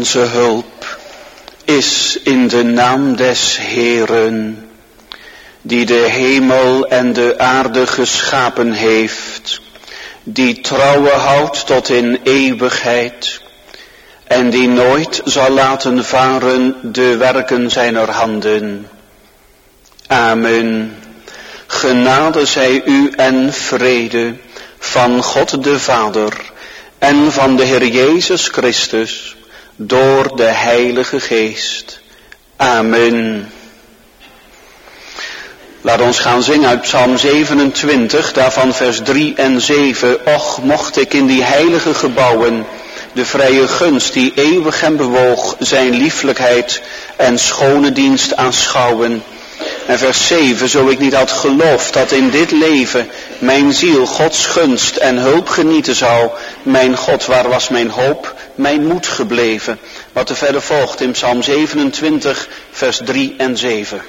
Onze hulp is in de naam des Heeren, die de hemel en de aarde geschapen heeft, die trouwe houdt tot in eeuwigheid en die nooit zal laten varen de werken zijner handen. Amen. Genade zij u en vrede van God de Vader en van de Heer Jezus Christus door de Heilige Geest. Amen. Laat ons gaan zingen uit Psalm 27, daarvan vers 3 en 7. Och, mocht ik in die heilige gebouwen de vrije gunst die eeuwig hem bewoog, zijn lieflijkheid en schone dienst aanschouwen. En vers 7, zo ik niet had geloofd dat in dit leven mijn ziel Gods gunst en hulp genieten zou. Mijn God, waar was mijn hoop, mijn moed gebleven? Wat er verder volgt in Psalm 27, vers 3 en 7.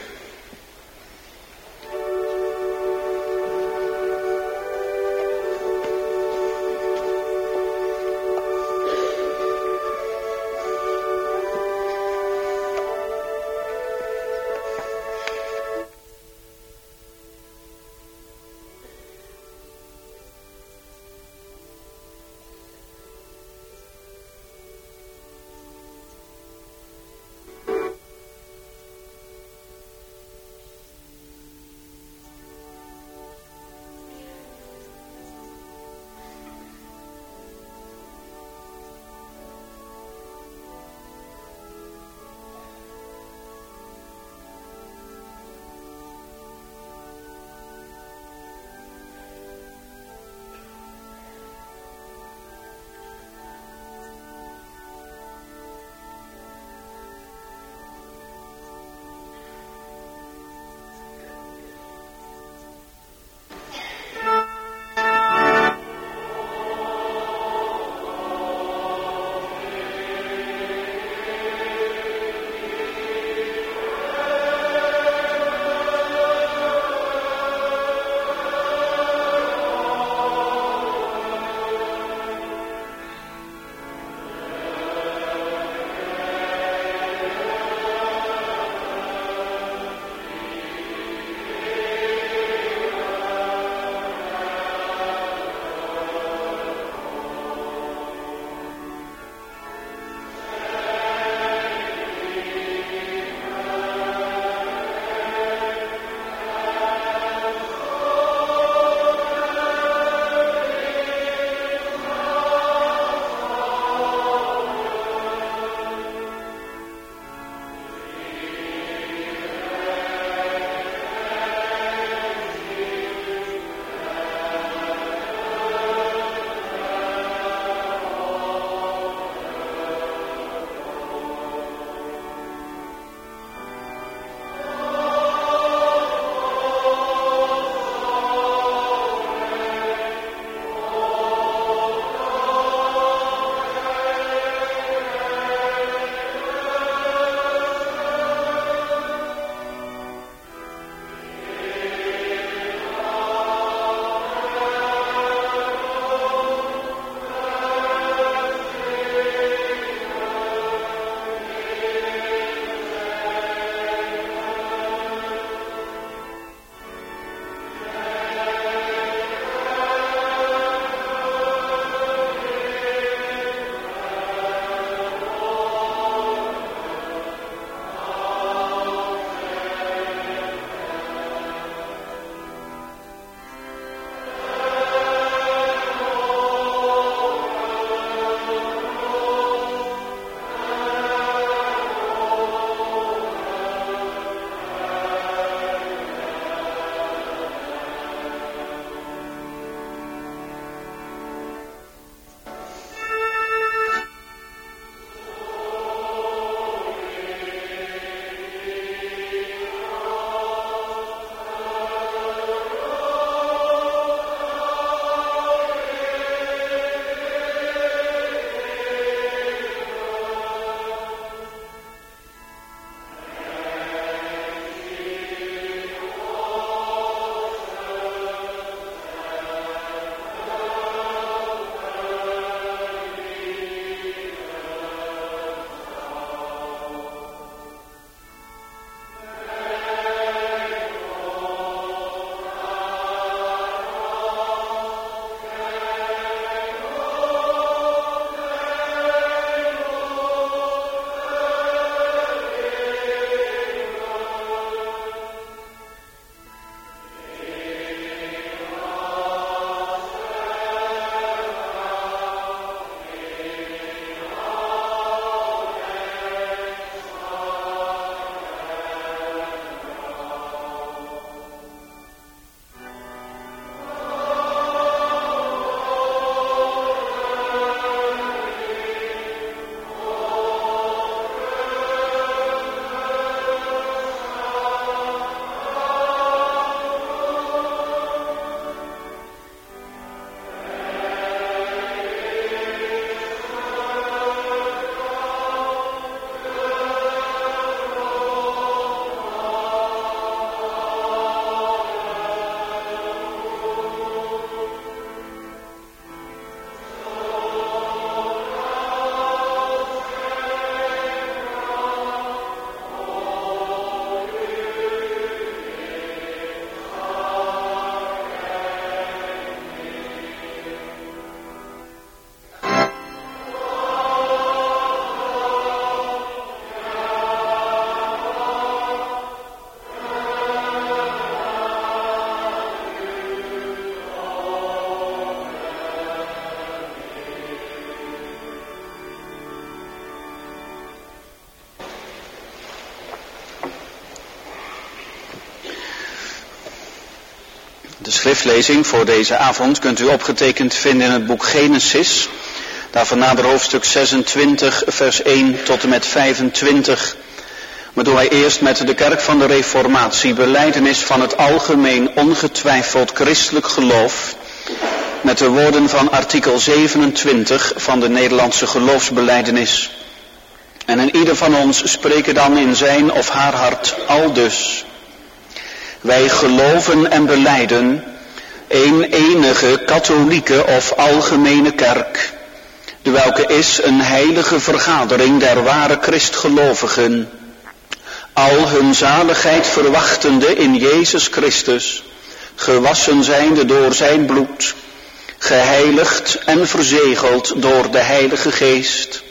De schriftlezing voor deze avond kunt u opgetekend vinden in het boek Genesis. Daarvan nader hoofdstuk 26, vers 1 tot en met 25. Maar doen wij eerst met de kerk van de Reformatie belijdenis van het algemeen ongetwijfeld christelijk geloof. Met de woorden van artikel 27 van de Nederlandse geloofsbelijdenis. En in ieder van ons spreken dan in zijn of haar hart aldus. Wij geloven en belijden één enige katholieke of algemene kerk, de welke is een heilige vergadering der ware Christgelovigen, al hun zaligheid verwachtende in Jezus Christus, gewassen zijnde door zijn bloed, geheiligd en verzegeld door de Heilige Geest.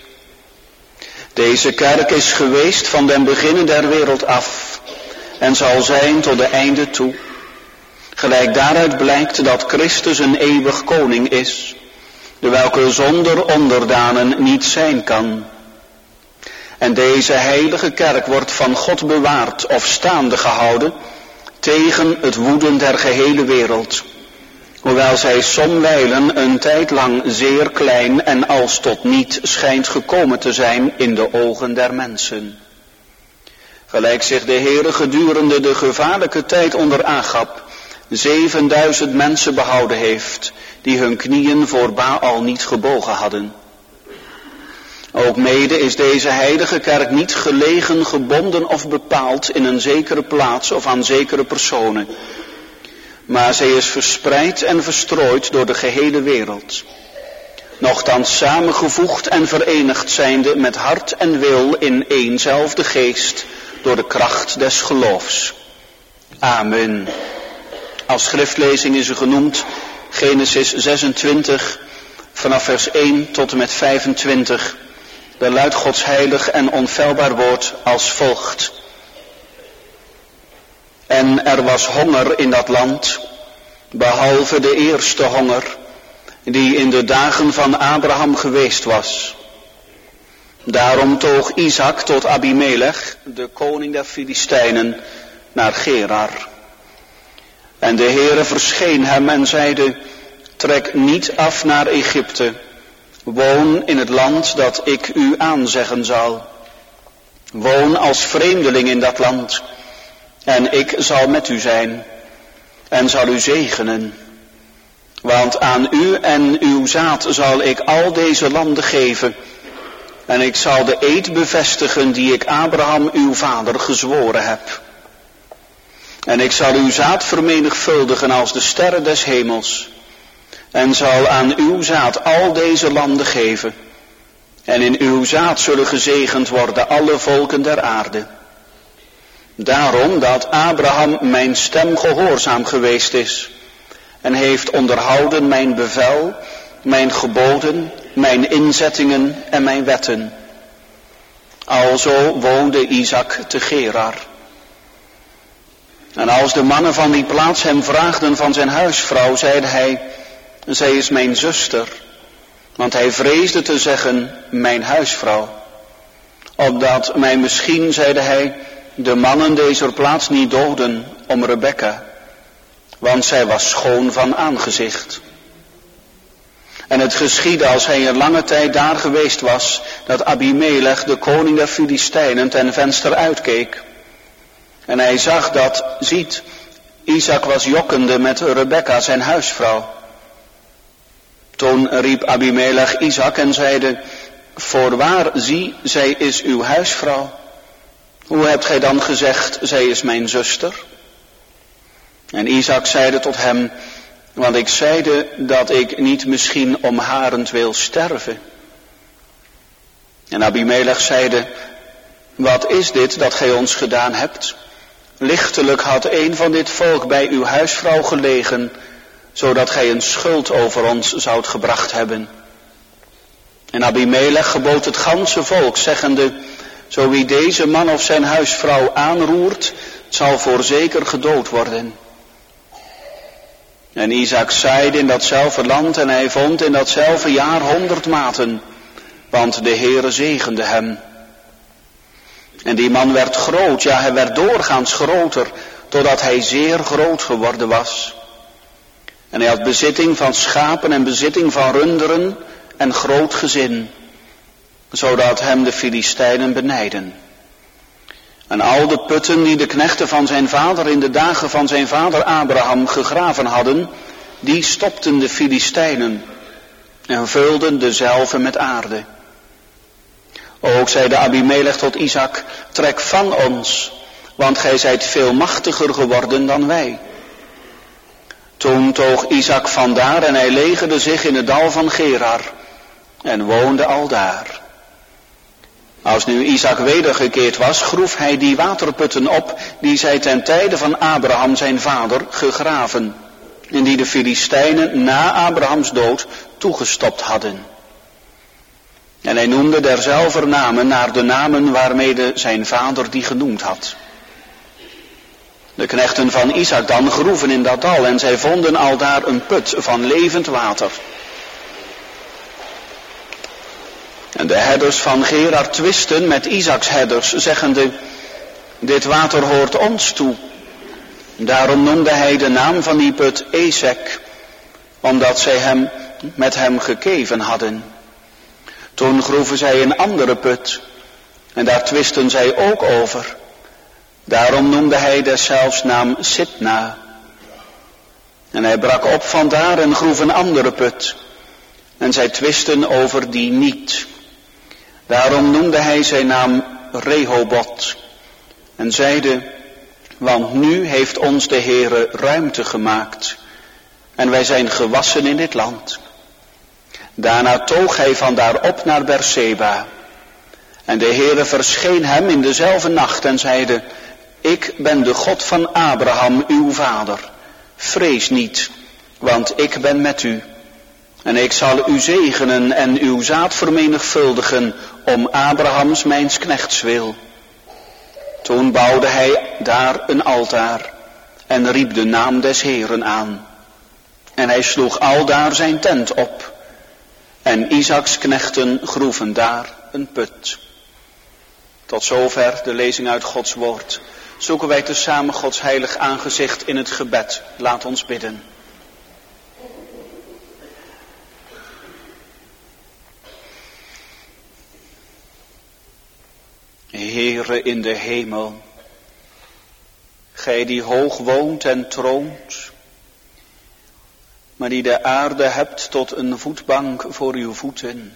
Deze kerk is geweest van den beginnen der wereld af en zal zijn tot de einde toe. Gelijk daaruit blijkt dat Christus een eeuwig koning is, de welke zonder onderdanen niet zijn kan. En deze heilige kerk wordt van God bewaard of staande gehouden tegen het woeden der gehele wereld, hoewel zij somwijlen een tijd lang zeer klein en als tot niet schijnt gekomen te zijn in de ogen der mensen. Gelijk zich de Heere gedurende de gevaarlijke tijd onder Agab 7000 mensen behouden heeft, die hun knieën voor Baal niet gebogen hadden. Ook mede is deze heilige kerk niet gelegen, gebonden of bepaald in een zekere plaats of aan zekere personen. Maar zij is verspreid en verstrooid door de gehele wereld. Nochtans samengevoegd en verenigd zijnde met hart en wil in éénzelfde geest, door de kracht des geloofs. Amen. Als schriftlezing is er genoemd Genesis 26 vanaf vers 1 tot en met 25. Daar luidt Gods heilig en onfeilbaar woord als volgt. En er was honger in dat land, behalve de eerste honger, die in de dagen van Abraham geweest was. Daarom toog Isaac tot Abimelech, de koning der Filistijnen, naar Gerar. En de Heere verscheen hem en zeide, trek niet af naar Egypte, woon in het land dat ik u aanzeggen zal. Woon als vreemdeling in dat land, en ik zal met u zijn, en zal u zegenen. Want aan u en uw zaad zal ik al deze landen geven, en ik zal de eed bevestigen die ik Abraham uw vader gezworen heb. En ik zal uw zaad vermenigvuldigen als de sterren des hemels, en zal aan uw zaad al deze landen geven. En in uw zaad zullen gezegend worden alle volken der aarde. Daarom dat Abraham mijn stem gehoorzaam geweest is, en heeft onderhouden mijn bevel, mijn geboden, mijn inzettingen en mijn wetten. Alzo woonde Isaac te Gerar. En als de mannen van die plaats hem vraagden van zijn huisvrouw, zeide hij, zij is mijn zuster. Want hij vreesde te zeggen, mijn huisvrouw. Opdat mij misschien, zeide hij, de mannen deze plaats niet doden om Rebekka. Want zij was schoon van aangezicht. En het geschiedde als hij een lange tijd daar geweest was, dat Abimelech, de koning der Filistijnen, ten venster uitkeek. En hij zag dat, ziet, Isaac was jokkende met Rebekka, zijn huisvrouw. Toen riep Abimelech Isaac en zeide, voorwaar, zie, zij is uw huisvrouw. Hoe hebt gij dan gezegd, zij is mijn zuster? En Isaac zeide tot hem, want ik zeide dat ik niet misschien om harent wil sterven. En Abimelech zeide, wat is dit dat gij ons gedaan hebt? Lichtelijk had een van dit volk bij uw huisvrouw gelegen, zodat gij een schuld over ons zoudt gebracht hebben. En Abimelech gebood het ganse volk, zeggende, zo wie deze man of zijn huisvrouw aanroert, zal voorzeker gedood worden. En Isaac zaaide in datzelfde land en hij vond in datzelfde jaar 100 maten, want de Heere zegende hem. En die man werd groot, ja hij werd doorgaans groter, totdat hij zeer groot geworden was. En hij had bezitting van schapen en bezitting van runderen en groot gezin, zodat hem de Filistijnen benijden. En al de putten die de knechten van zijn vader in de dagen van zijn vader Abraham gegraven hadden, die stopten de Filistijnen en vulden dezelve met aarde. Ook zeide Abimelech tot Isaac, trek van ons, want gij zijt veel machtiger geworden dan wij. Toen toog Isaac vandaar en hij legerde zich in het dal van Gerar en woonde aldaar. Als nu Isaac wedergekeerd was, groef hij die waterputten op die zij ten tijde van Abraham zijn vader gegraven en die de Filistijnen na Abrahams dood toegestopt hadden. En hij noemde derzelver namen naar de namen waarmede zijn vader die genoemd had. De knechten van Isaac dan groeven in dat dal en zij vonden aldaar een put van levend water. En de herders van Gerar twisten met Isaacs herders, zeggende, dit water hoort ons toe. Daarom noemde hij de naam van die put Esek, omdat zij met hem gekeven hadden. Toen groeven zij een andere put, en daar twisten zij ook over. Daarom noemde hij deszelfs naam Sitna. En hij brak op vandaar en groef een andere put, en zij twisten over die niet. Daarom noemde hij zijn naam Rehobot, en zeide, want nu heeft ons de Heere ruimte gemaakt, en wij zijn gewassen in dit land. Daarna toog hij vandaar op naar Berseba, en de Heere verscheen hem in dezelfde nacht en zeide, ik ben de God van Abraham, uw vader. Vrees niet, want ik ben met u. En ik zal u zegenen en uw zaad vermenigvuldigen om Abrahams mijns knechts wil. Toen bouwde hij daar een altaar en riep de naam des Heeren aan. En hij sloeg aldaar zijn tent op. En Isaaks knechten groeven daar een put. Tot zover de lezing uit Gods woord. Zoeken wij tezamen Gods heilig aangezicht in het gebed. Laat ons bidden. Heere in de hemel, gij die hoog woont en troont, maar die de aarde hebt tot een voetbank voor uw voeten,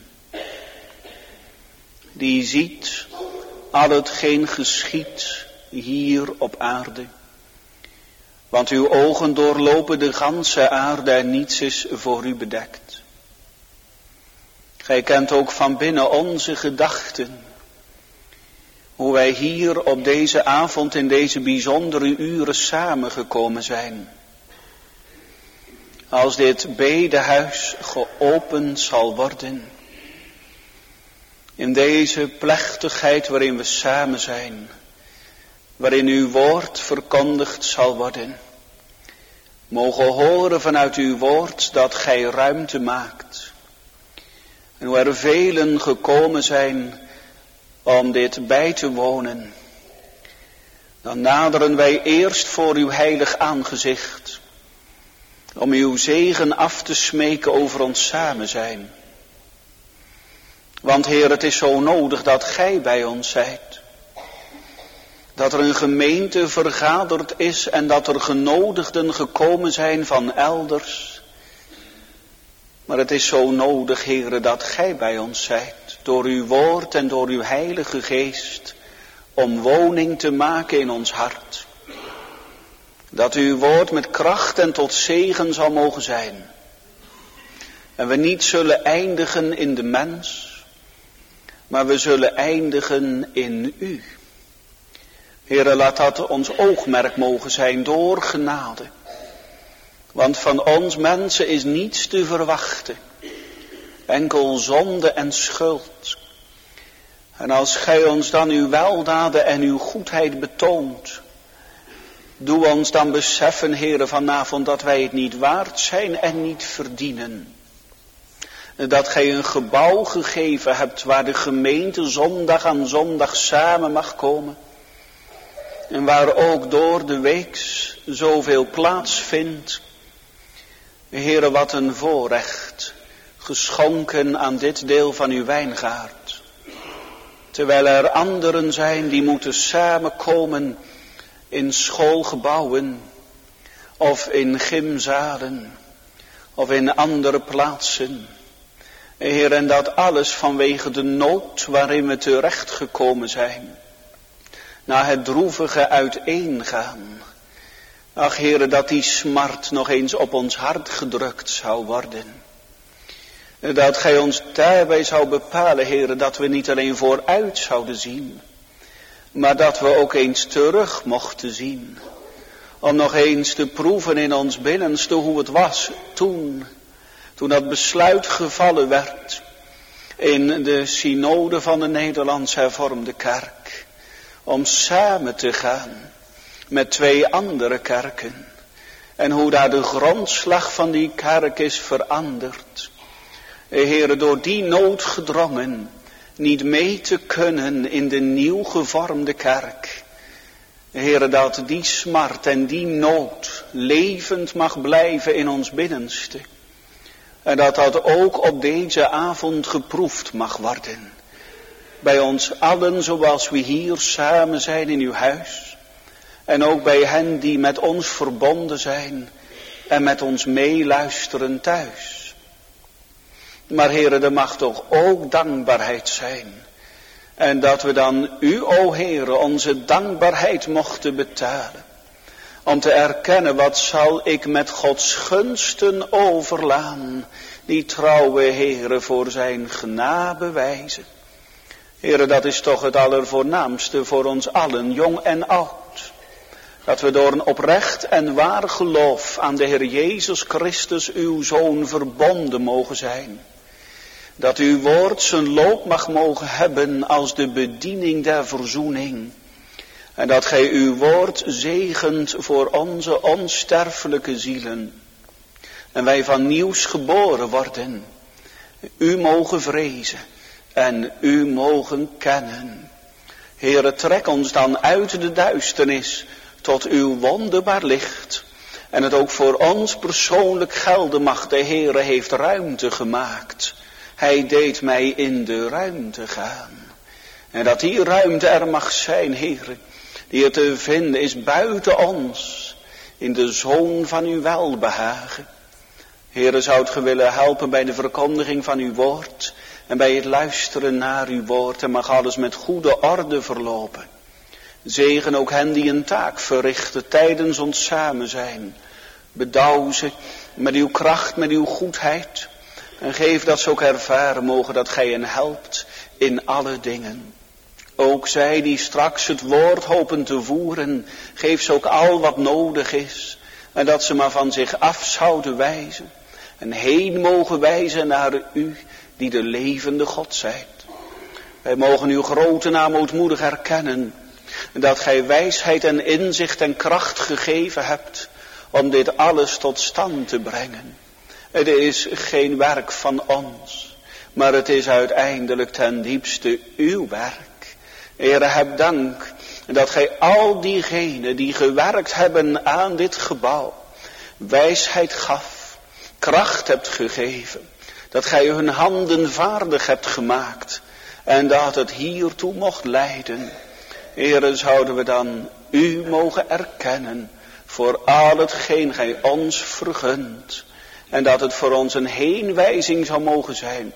die ziet al hetgeen geschiedt hier op aarde, want uw ogen doorlopen de ganse aarde en niets is voor u bedekt. Gij kent ook van binnen onze gedachten, hoe wij hier op deze avond in deze bijzondere uren samengekomen zijn. Als dit bedehuis geopend zal worden, in deze plechtigheid waarin we samen zijn, waarin uw woord verkondigd zal worden, mogen horen vanuit uw woord dat gij ruimte maakt. En hoe er velen gekomen zijn om dit bij te wonen, dan naderen wij eerst voor uw heilig aangezicht, om uw zegen af te smeken over ons samen zijn. Want Heer, het is zo nodig dat gij bij ons zijt. Dat er een gemeente vergaderd is en dat er genodigden gekomen zijn van elders. Maar het is zo nodig, Heere, dat gij bij ons zijt, door uw woord en door uw heilige geest, om woning te maken in ons hart. Dat uw woord met kracht en tot zegen zal mogen zijn. En we niet zullen eindigen in de mens, maar we zullen eindigen in u. Heere, laat dat ons oogmerk mogen zijn door genade. Want van ons mensen is niets te verwachten. Enkel zonde en schuld. En als gij ons dan uw weldaden en uw goedheid betoont, doe ons dan beseffen, Heere, vanavond dat wij het niet waard zijn en niet verdienen. Dat gij een gebouw gegeven hebt waar de gemeente zondag aan zondag samen mag komen. En waar ook door de week zoveel plaats vindt. Heere, wat een voorrecht, geschonken aan dit deel van uw wijngaard. Terwijl er anderen zijn die moeten samenkomen in schoolgebouwen of in gymzalen of in andere plaatsen. Heer, en dat alles vanwege de nood waarin we terechtgekomen zijn. Na het droevige uiteengaan. Ach, Heere, dat die smart nog eens op ons hart gedrukt zou worden. Dat gij ons daarbij zou bepalen, Heere, dat we niet alleen vooruit zouden zien, maar dat we ook eens terug mochten zien. Om nog eens te proeven in ons binnenste hoe het was toen dat besluit gevallen werd in de synode van de Nederlands Hervormde Kerk. Om samen te gaan met 2 andere kerken. En hoe daar de grondslag van die kerk is veranderd. Heere, door die nood gedrongen niet mee te kunnen in de nieuw gevormde kerk. Heere, dat die smart en die nood levend mag blijven in ons binnenste. En dat dat ook op deze avond geproefd mag worden. Bij ons allen zoals we hier samen zijn in uw huis. En ook bij hen die met ons verbonden zijn en met ons meeluisteren thuis. Maar Heere, er mag toch ook dankbaarheid zijn. En dat we dan u, o Heere, onze dankbaarheid mochten betalen. Om te erkennen, wat zal ik met Gods gunsten overlaan. Die trouwe Heere voor zijn genade bewijzen. Heere, dat is toch het allervoornaamste voor ons allen, jong en oud. Dat we door een oprecht en waar geloof aan de Heer Jezus Christus, uw Zoon, verbonden mogen zijn. Dat uw woord zijn loop mag mogen hebben als de bediening der verzoening. En dat gij uw woord zegent voor onze onsterfelijke zielen. En wij van nieuws geboren worden. U mogen vrezen en u mogen kennen. Heere, trek ons dan uit de duisternis tot uw wonderbaar licht. En het ook voor ons persoonlijk gelden mag. De Heere heeft ruimte gemaakt. Hij deed mij in de ruimte gaan. En dat die ruimte er mag zijn, Heere, die er te vinden is buiten ons, in de zoon van uw welbehagen. Heere, zoudt ge willen helpen bij de verkondiging van uw woord en bij het luisteren naar uw woord, en mag alles met goede orde verlopen. Zegen ook hen die een taak verrichten tijdens ons samen zijn. Bedouw ze met uw kracht, met uw goedheid. En geef dat ze ook ervaren mogen dat gij hen helpt in alle dingen. Ook zij die straks het woord hopen te voeren, geef ze ook al wat nodig is. En dat ze maar van zich af zouden wijzen. En heen mogen wijzen naar u die de levende God zijt. Wij mogen uw grote naam ootmoedig erkennen. En dat gij wijsheid en inzicht en kracht gegeven hebt om dit alles tot stand te brengen. Het is geen werk van ons, maar het is uiteindelijk ten diepste uw werk. Heere, heb dank dat gij al diegenen die gewerkt hebben aan dit gebouw, wijsheid gaf, kracht hebt gegeven. Dat gij hun handen vaardig hebt gemaakt en dat het hiertoe mocht leiden. Heere, zouden we dan u mogen erkennen voor al hetgeen gij ons vergunt. En dat het voor ons een heenwijzing zou mogen zijn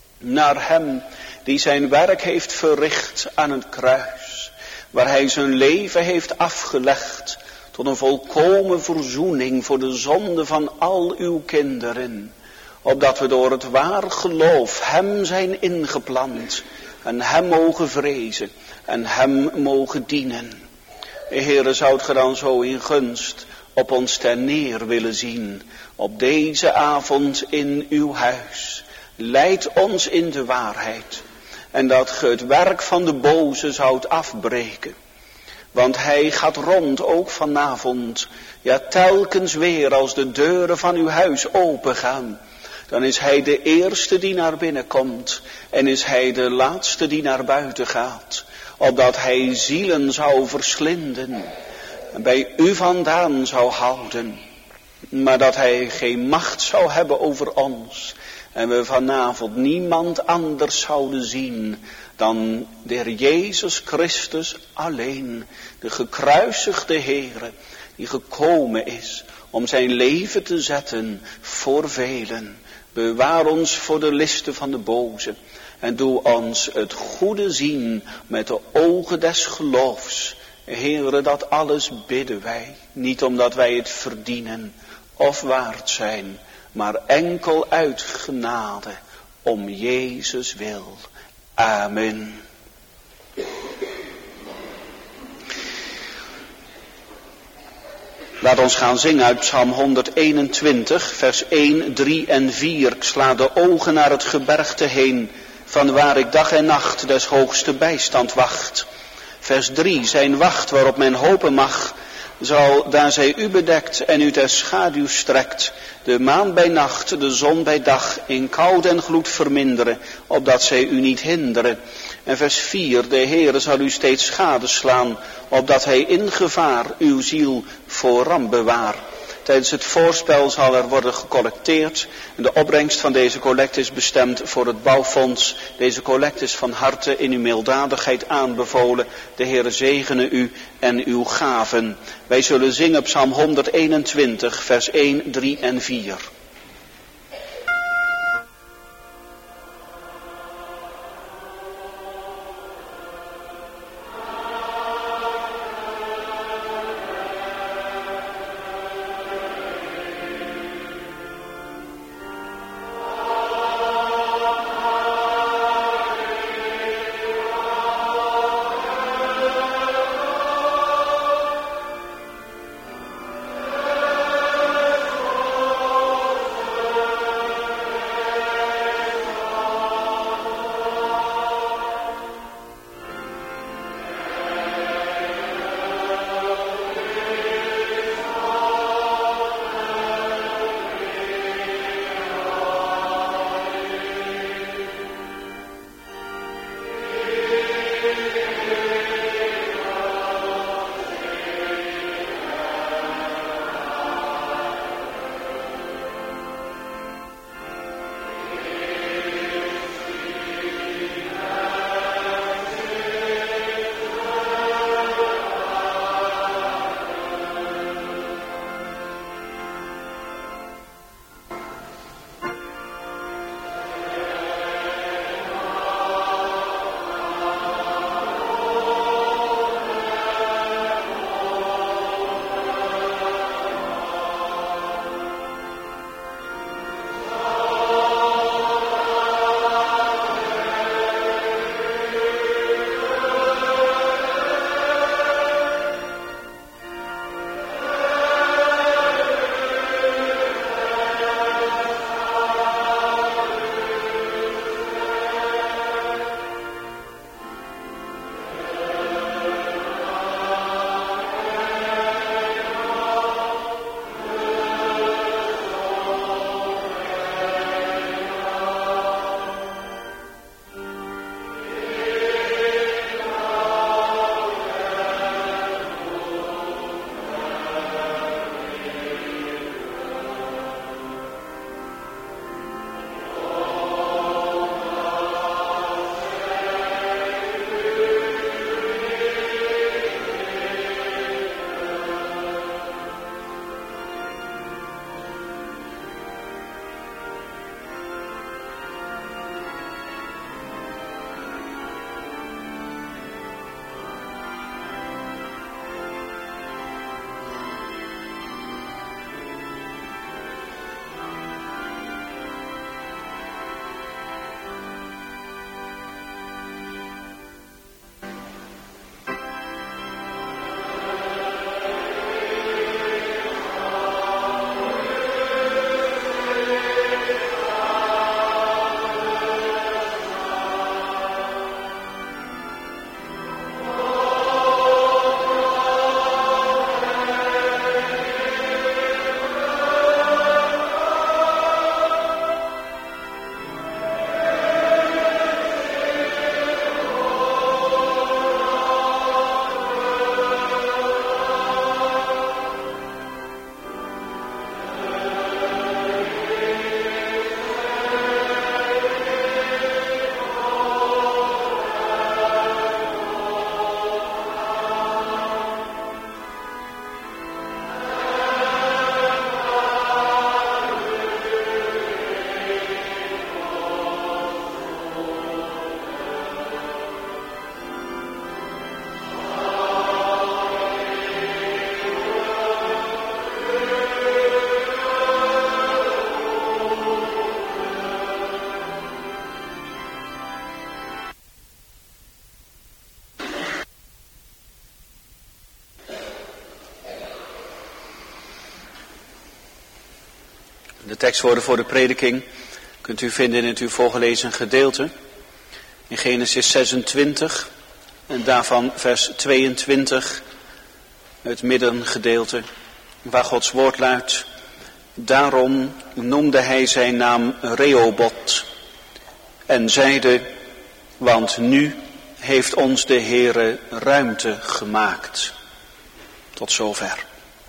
naar hem die zijn werk heeft verricht aan het kruis. Waar hij zijn leven heeft afgelegd tot een volkomen verzoening voor de zonde van al uw kinderen. Opdat we door het waar geloof hem zijn ingeplant en hem mogen vrezen en hem mogen dienen. Heere, zoudt ge dan zo in gunst op ons ter neer willen zien op deze avond in uw huis. Leid ons in de waarheid. En dat ge het werk van de boze zoudt afbreken. Want hij gaat rond ook vanavond. Ja, telkens weer als de deuren van uw huis opengaan. Dan is hij de eerste die naar binnen komt. En is hij de laatste die naar buiten gaat. Opdat hij zielen zou verslinden. En bij u vandaan zou houden. maar dat hij geen macht zou hebben over ons. En we vanavond niemand anders zouden zien dan de Heer Jezus Christus alleen. De gekruisigde Heere die gekomen is om zijn leven te zetten voor velen. Bewaar ons voor de listen van de boze. En doe ons het goede zien met de ogen des geloofs. Heere, dat alles bidden wij. Niet omdat wij het verdienen of waard zijn, maar enkel uit genade om Jezus wil. Amen. Laat ons gaan zingen uit Psalm 121, vers 1, 3 en 4. Ik sla de ogen naar het gebergte heen, van waar ik dag en nacht des hoogste bijstand wacht. Vers 3, zijn wacht waarop men hopen mag, zal, daar zij u bedekt en u ter schaduw strekt, de maan bij nacht, de zon bij dag, in kou en gloed verminderen, opdat zij u niet hinderen. En vers 4, de Heere zal u steeds gadeslaan, opdat hij in gevaar uw ziel voor ramp bewaar. Tijdens het voorspel zal er worden gecollecteerd. En de opbrengst van deze collecte is bestemd voor het bouwfonds. Deze collecte is van harte in uw milddadigheid aanbevolen. De Heere zegene u en uw gaven. Wij zullen zingen Psalm 121, vers 1, 3 en 4. tekstwoorden voor de prediking kunt u vinden in het u voorgelezen gedeelte. In Genesis 26 en daarvan vers 22, het middengedeelte, waar Gods woord luidt. Daarom noemde hij zijn naam Rehoboth en zeide, want nu heeft ons de Heere ruimte gemaakt. Tot zover.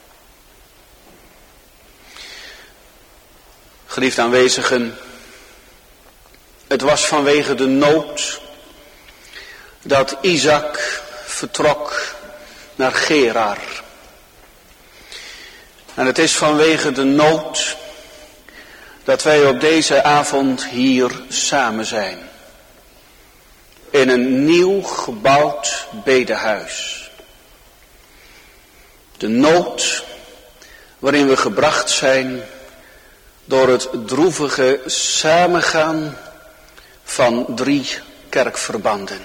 Geliefde aanwezigen, het was vanwege de nood dat Isaac vertrok naar Gerar. En het is vanwege de nood dat wij op deze avond hier samen zijn. In een nieuw gebouwd bedehuis. De nood waarin we gebracht zijn door het droevige samengaan van 3 kerkverbanden.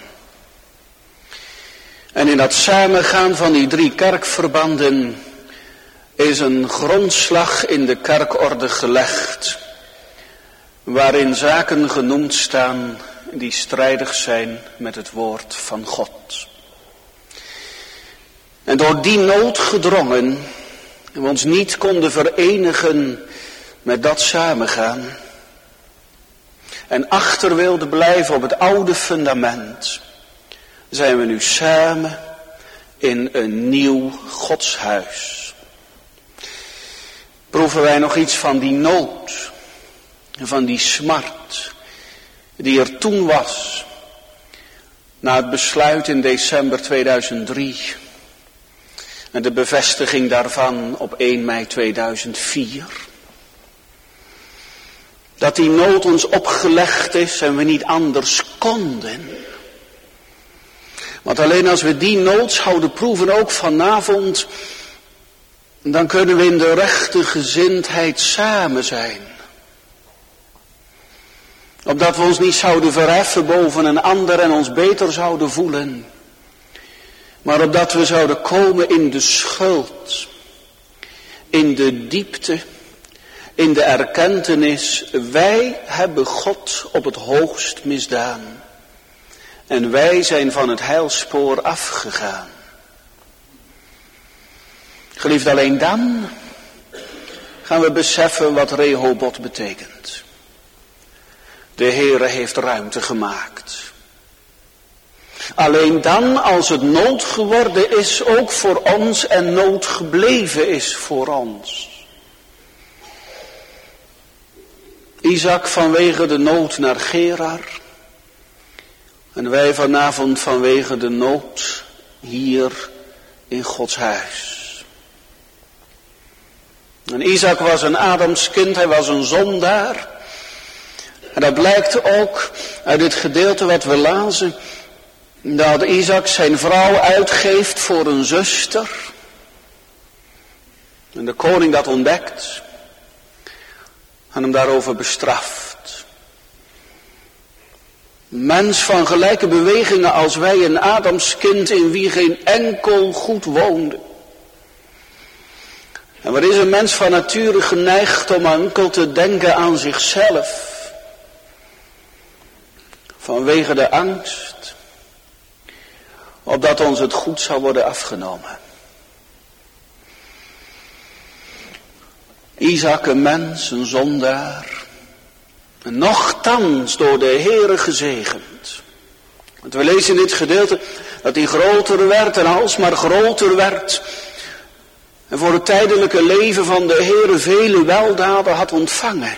En in dat samengaan van die 3 kerkverbanden is een grondslag in de kerkorde gelegd, waarin zaken genoemd staan die strijdig zijn met het woord van God. En door die nood gedrongen, en we ons niet konden verenigen met dat samengaan, en achter wilden blijven op het oude fundament, zijn we nu samen in een nieuw godshuis. Proeven wij nog iets van die nood, van die smart, die er toen was, na het besluit in december 2003, en de bevestiging daarvan op 1 mei 2004. Dat die nood ons opgelegd is en we niet anders konden. Want alleen als we die nood zouden proeven, ook vanavond, dan kunnen we in de rechte gezindheid samen zijn. Opdat we ons niet zouden verheffen boven een ander en ons beter zouden voelen. Maar opdat we zouden komen in de schuld, in de diepte, in de erkentenis, wij hebben God op het hoogst misdaan. En wij zijn van het heilspoor afgegaan. Geliefd, alleen dan gaan we beseffen wat Rehoboth betekent. De Heere heeft ruimte gemaakt. Alleen dan, als het nood geworden is, ook voor ons en nood gebleven is voor ons. Isaac vanwege de nood naar Gerar. En wij vanavond vanwege de nood hier in Gods huis. En Isaac was een Adamskind, hij was een zondaar. En dat blijkt ook uit dit gedeelte wat we lazen. Dat Isaac zijn vrouw uitgeeft voor een zuster. En de koning dat ontdekt. En hem daarover bestraft. Mens van gelijke bewegingen als wij, een Adamskind in wie geen enkel goed woonde. En waar is een mens van nature geneigd om enkel te denken aan zichzelf. Vanwege de angst, opdat ons het goed zou worden afgenomen. Isaac, een mens, een zondaar, en nochtans door de Heere gezegend. Want we lezen in dit gedeelte dat hij groter werd en alsmaar groter werd. En voor het tijdelijke leven van de Heere vele weldaden had ontvangen.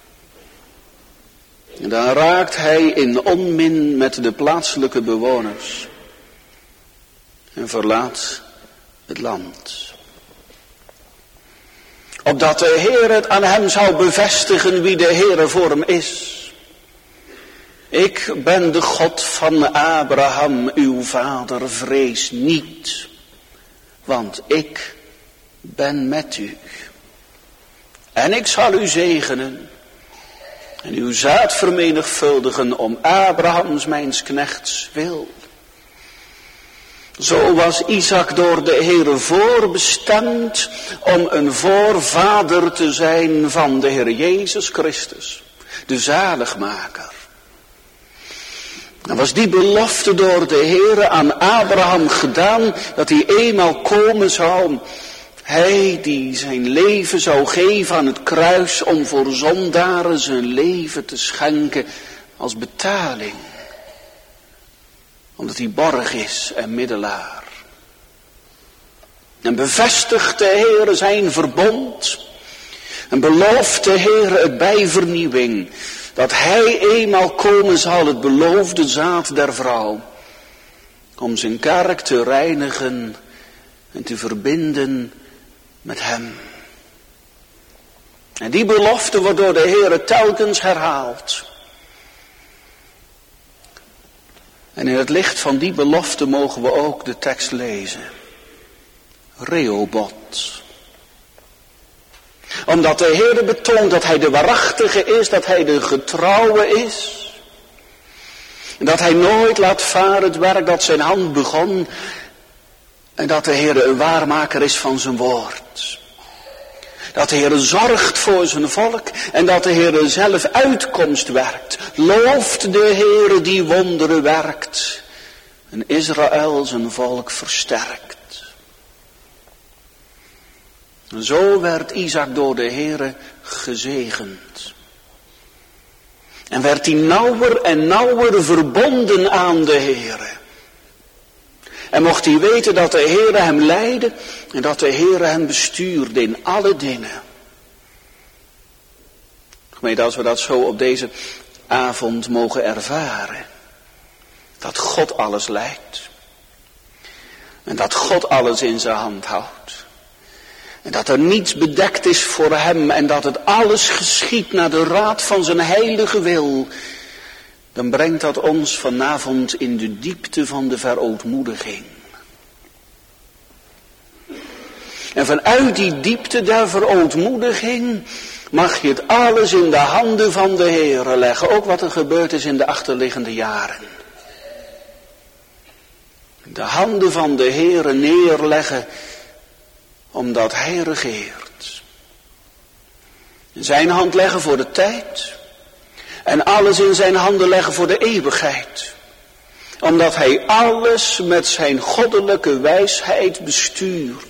En dan raakt hij in onmin met de plaatselijke bewoners. En verlaat het land. Opdat de Heer het aan hem zou bevestigen wie de Heere voor hem is. Ik ben de God van Abraham, uw vader, vrees niet. Want ik ben met u. En ik zal u zegenen. En uw zaad vermenigvuldigen om Abrahams mijns knechts wil. Zo was Isaac door de Heere voorbestemd om een voorvader te zijn van de Heer Jezus Christus, de zaligmaker. En was die belofte door de Heere aan Abraham gedaan, dat hij eenmaal komen zou, hij die zijn leven zou geven aan het kruis om voor zondaren zijn leven te schenken als betaling. Omdat hij borg is en middelaar. En bevestigt de Heere zijn verbond. En belooft de Heere het bij vernieuwing. Dat hij eenmaal komen zal, het beloofde zaad der vrouw. Om zijn kerk te reinigen en te verbinden met hem. En die belofte wordt door de Heere telkens herhaald. En in het licht van die belofte mogen we ook de tekst lezen. Rehoboth. Omdat de Heere betoont dat hij de waarachtige is, dat hij de getrouwe is. En dat hij nooit laat varen het werk dat zijn hand begon. En dat de Heere een waarmaker is van zijn woord. Dat de Heere zorgt voor zijn volk en dat de Heere zelf uitkomst werkt. Looft de Heere die wonderen werkt. En Israël zijn volk versterkt. En zo werd Isaac door de Heere gezegend. En werd hij nauwer en nauwer verbonden aan de Heere. En mocht hij weten dat de Heere hem leidde en dat de Heere hem bestuurde in alle dingen. Gemeente, als we dat zo op deze avond mogen ervaren. Dat God alles leidt. En dat God alles in zijn hand houdt. En dat er niets bedekt is voor hem en dat het alles geschiet naar de raad van zijn heilige wil. Dan brengt dat ons vanavond in de diepte van de verootmoediging. En vanuit die diepte der verootmoediging mag je het alles in de handen van de Heere leggen. Ook wat er gebeurd is in de achterliggende jaren. De handen van de Heere neerleggen omdat hij regeert. Zijn hand leggen voor de tijd. En alles in zijn handen leggen voor de eeuwigheid. Omdat hij alles met zijn goddelijke wijsheid bestuurt.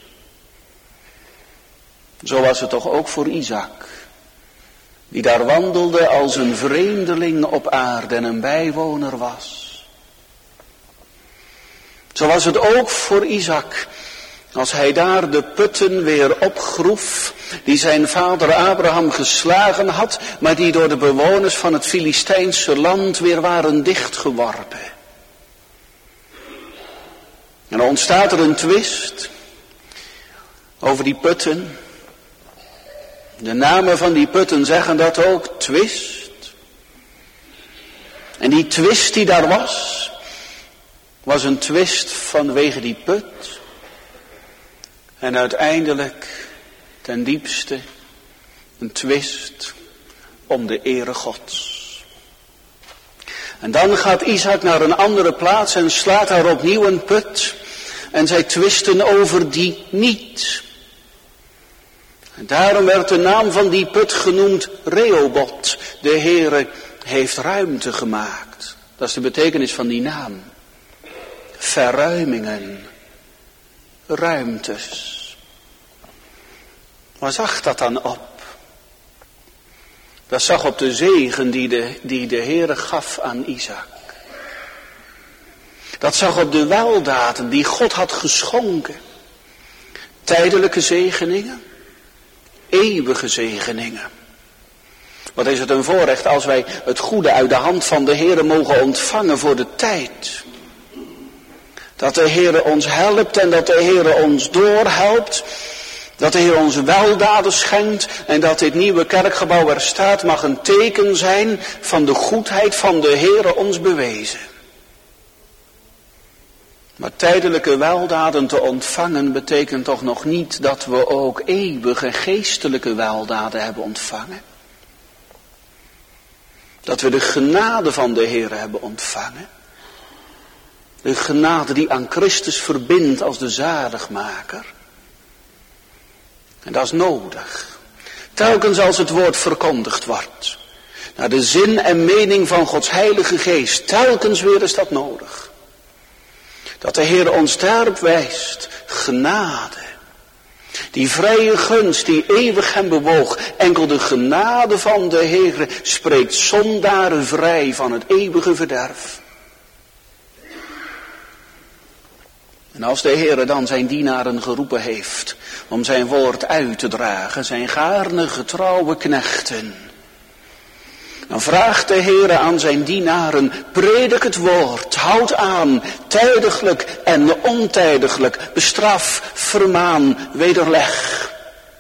Zo was het toch ook voor Isaac. Die daar wandelde als een vreemdeling op aarde en een bijwoner was. Zo was het ook voor Isaac. Als hij daar de putten weer opgroef, die zijn vader Abraham geslagen had, maar die door de bewoners van het Filistijnse land weer waren dichtgeworpen. En dan ontstaat er een twist over die putten. De namen van die putten zeggen dat ook, twist. En die twist die daar was een twist vanwege die put. En uiteindelijk, ten diepste, een twist om de ere Gods. En dan gaat Isaac naar een andere plaats en slaat daar opnieuw een put. En zij twisten over die niet. En daarom werd de naam van die put genoemd Rehoboth. De Heere heeft ruimte gemaakt. Dat is de betekenis van die naam. Verruimingen. Ruimtes. Waar zag dat dan op? Dat zag op de zegen die de Heere gaf aan Isaac. Dat zag op de weldaden die God had geschonken. Tijdelijke zegeningen. Eeuwige zegeningen. Wat is het een voorrecht als wij het goede uit de hand van de Heere mogen ontvangen voor de tijd. Dat de Heere ons helpt en dat de Heere ons doorhelpt. Dat de Heer ons weldaden schenkt en dat dit nieuwe kerkgebouw er staat mag een teken zijn van de goedheid van de Heere ons bewezen. Maar tijdelijke weldaden te ontvangen betekent toch nog niet dat we ook eeuwige geestelijke weldaden hebben ontvangen. Dat we de genade van de Heer hebben ontvangen. De genade die aan Christus verbindt als de zaligmaker. En dat is nodig. Telkens als het woord verkondigd wordt. Naar de zin en mening van Gods heilige geest. Telkens weer is dat nodig. Dat de Heer ons daarop wijst. Genade. Die vrije gunst die eeuwig hem bewoog. Enkel de genade van de Heer spreekt zondaren vrij van het eeuwige verderf. En als de Heer dan zijn dienaren geroepen heeft om zijn woord uit te dragen, zijn gaarne getrouwe knechten, dan vraagt de Heer aan zijn dienaren, predik het woord, houd aan, tijdiglijk en ontijdiglijk, bestraf, vermaan, wederleg.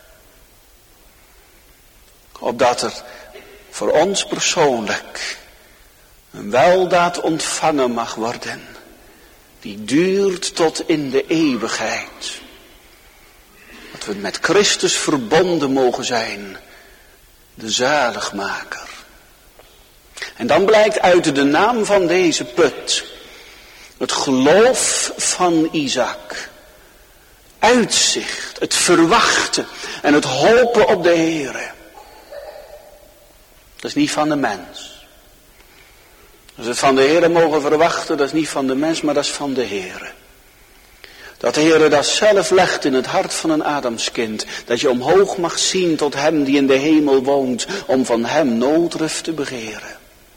Opdat er voor ons persoonlijk een weldaad ontvangen mag worden, die duurt tot in de eeuwigheid. Dat we met Christus verbonden mogen zijn, de zaligmaker. En dan blijkt uit de naam van deze put het geloof van Isaac. Uitzicht, het verwachten en het hopen op de Heere. Dat is niet van de mens. Als we het van de Heere mogen verwachten, dat is niet van de mens, maar dat is van de Heere. Dat de Heere dat zelf legt in het hart van een Adamskind. Dat je omhoog mag zien tot hem die in de hemel woont, om van hem noodruf te begeren.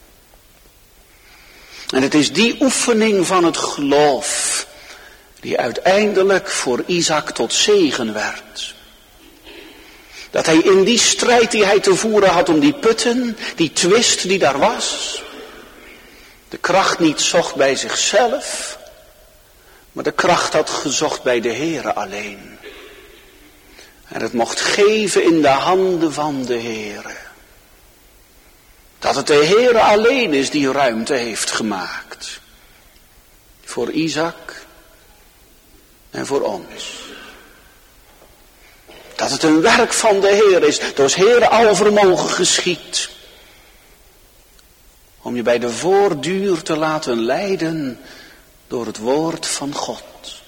En het is die oefening van het geloof die uiteindelijk voor Isaac tot zegen werd. Dat hij in die strijd die hij te voeren had om die putten, die twist die daar was, de kracht niet zocht bij zichzelf, maar de kracht had gezocht bij de Heere alleen. En het mocht geven in de handen van de Heere. Dat het de Heere alleen is die ruimte heeft gemaakt. Voor Isaac en voor ons. Dat het een werk van de Heer is, door het Heere alvermogen geschied. Om je bij de voortduur te laten leiden door het woord van God.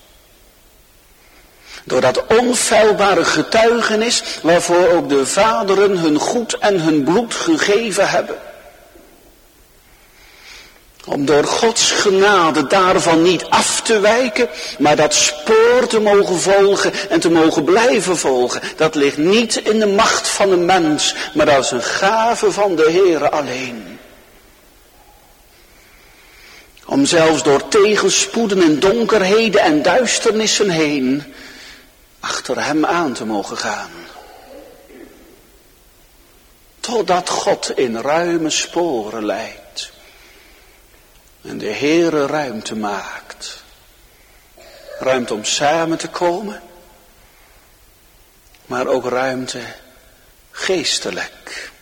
Door dat onfeilbare getuigenis waarvoor ook de vaderen hun goed en hun bloed gegeven hebben. Om door Gods genade daarvan niet af te wijken, maar dat spoor te mogen volgen en te mogen blijven volgen. Dat ligt niet in de macht van een mens, maar dat is een gave van de Heere alleen. Om zelfs door tegenspoeden en donkerheden en duisternissen heen achter hem aan te mogen gaan. Totdat God in ruime sporen leidt. En de Heere ruimte maakt. Ruimte om samen te komen. Maar ook ruimte geestelijk.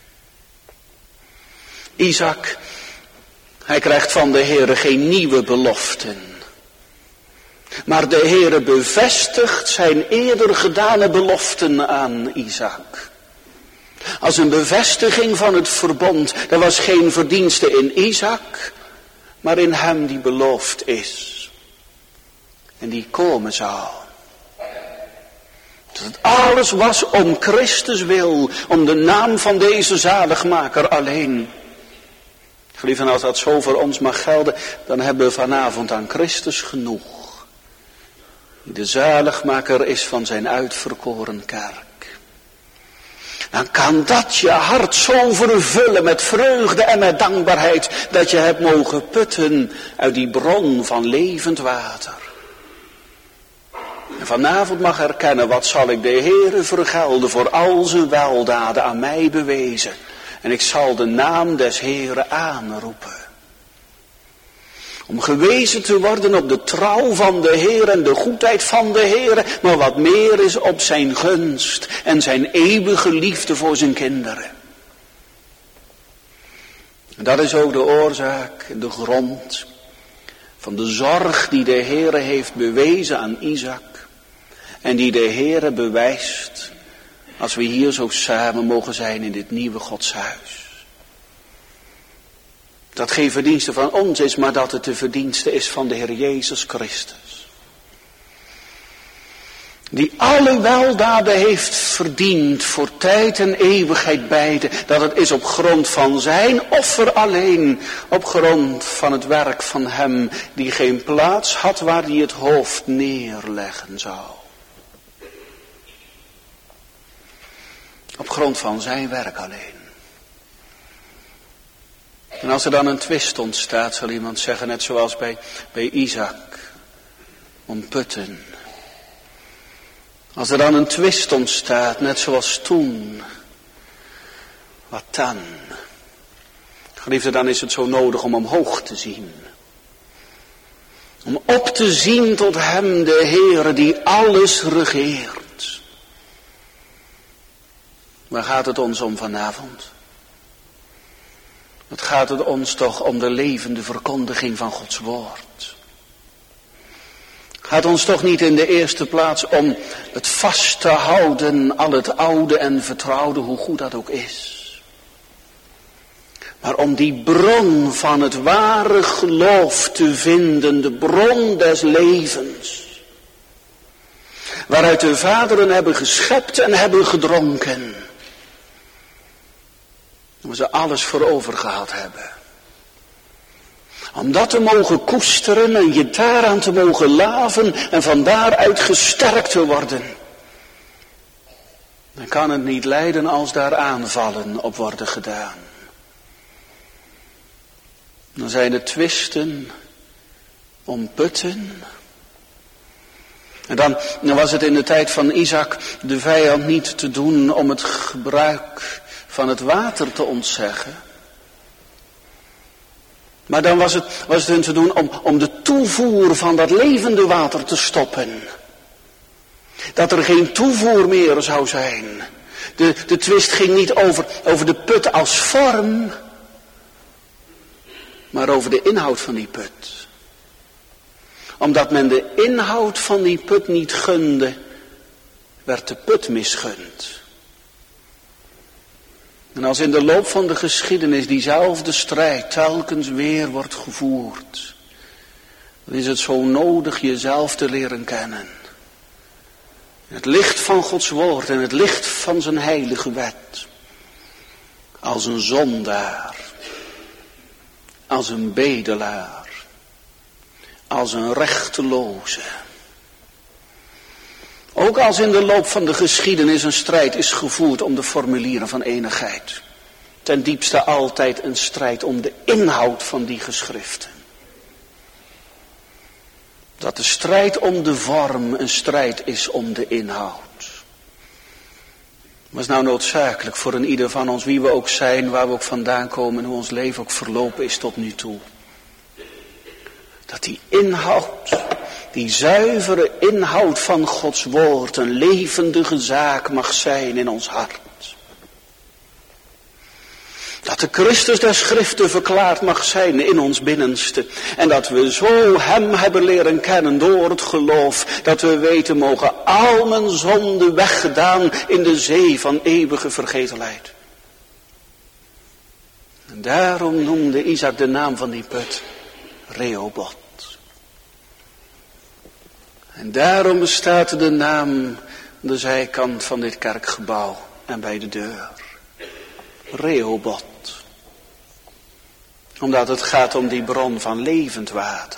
Isaac, hij krijgt van de Heere geen nieuwe beloften. Maar de Heere bevestigt zijn eerder gedane beloften aan Isaac. Als een bevestiging van het verbond. Er was geen verdienste in Isaac, maar in hem die beloofd is. En die komen zou. Dat het alles was om Christus wil, om de naam van deze zaligmaker alleen. Geliefden, als dat zo voor ons mag gelden, dan hebben we vanavond aan Christus genoeg. Die de zaligmaker is van zijn uitverkoren kerk. Dan kan dat je hart zo vervullen met vreugde en met dankbaarheid, dat je hebt mogen putten uit die bron van levend water. En vanavond mag erkennen, wat zal ik de Heere vergelden voor al zijn weldaden aan mij bewezen. En ik zal de naam des Heere aanroepen. Om gewezen te worden op de trouw van de Heer en de goedheid van de Heer. Maar wat meer is op zijn gunst en zijn eeuwige liefde voor zijn kinderen. En dat is ook de oorzaak en de grond van de zorg die de Heer heeft bewezen aan Isaac. En die de Heer bewijst als we hier zo samen mogen zijn in dit nieuwe godshuis. Dat geen verdienste van ons is, maar dat het de verdienste is van de Heer Jezus Christus. Die alle weldaden heeft verdiend voor tijd en eeuwigheid beide. Dat het is op grond van zijn offer alleen. Op grond van het werk van hem die geen plaats had waar hij het hoofd neerleggen zou. Op grond van zijn werk alleen. En als er dan een twist ontstaat, zal iemand zeggen, net zoals bij Isaac, om putten. Als er dan een twist ontstaat, net zoals toen, wat dan? Geliefde, dan is het zo nodig om omhoog te zien. Om op te zien tot hem, de Heere, die alles regeert. Waar gaat het ons om vanavond? Het gaat het ons toch om de levende verkondiging van Gods woord. Gaat ons toch niet in de eerste plaats om het vast te houden, al het oude en vertrouwde, hoe goed dat ook is. Maar om die bron van het ware geloof te vinden, de bron des levens. Waaruit de vaderen hebben geschept en hebben gedronken. Waar ze alles voor overgehaald hebben. Om dat te mogen koesteren en je daaraan te mogen laven en van daaruit gesterkt te worden. Dan kan het niet lijden als daar aanvallen op worden gedaan. Dan zijn er twisten om putten. En dan was het in de tijd van Isaac de vijand niet te doen om het gebruik van het water te ontzeggen. Maar dan was het hun te doen om de toevoer van dat levende water te stoppen. Dat er geen toevoer meer zou zijn. De twist ging niet over de put als vorm, maar over de inhoud van die put. Omdat men de inhoud van die put niet gunde, werd de put misgund. En als in de loop van de geschiedenis diezelfde strijd telkens weer wordt gevoerd, dan is het zo nodig jezelf te leren kennen. Het licht van Gods woord en het licht van zijn heilige wet. Als een zondaar, als een bedelaar, als een rechteloze. Ook als in de loop van de geschiedenis een strijd is gevoerd om de formulieren van enigheid. Ten diepste altijd een strijd om de inhoud van die geschriften. Dat de strijd om de vorm een strijd is om de inhoud. Maar is nou noodzakelijk voor een ieder van ons, wie we ook zijn, waar we ook vandaan komen en hoe ons leven ook verlopen is tot nu toe. Dat die inhoud, die zuivere inhoud van Gods woord, een levendige zaak mag zijn in ons hart. Dat de Christus der Schriften verklaard mag zijn in ons binnenste. En dat we zo hem hebben leren kennen door het geloof. Dat we weten mogen al mijn zonden weggedaan in de zee van eeuwige vergetelheid. En daarom noemde Isaac de naam van die put Rehoboth. En daarom bestaat de naam aan de zijkant van dit kerkgebouw en bij de deur. Rehoboth. Omdat het gaat om die bron van levend water.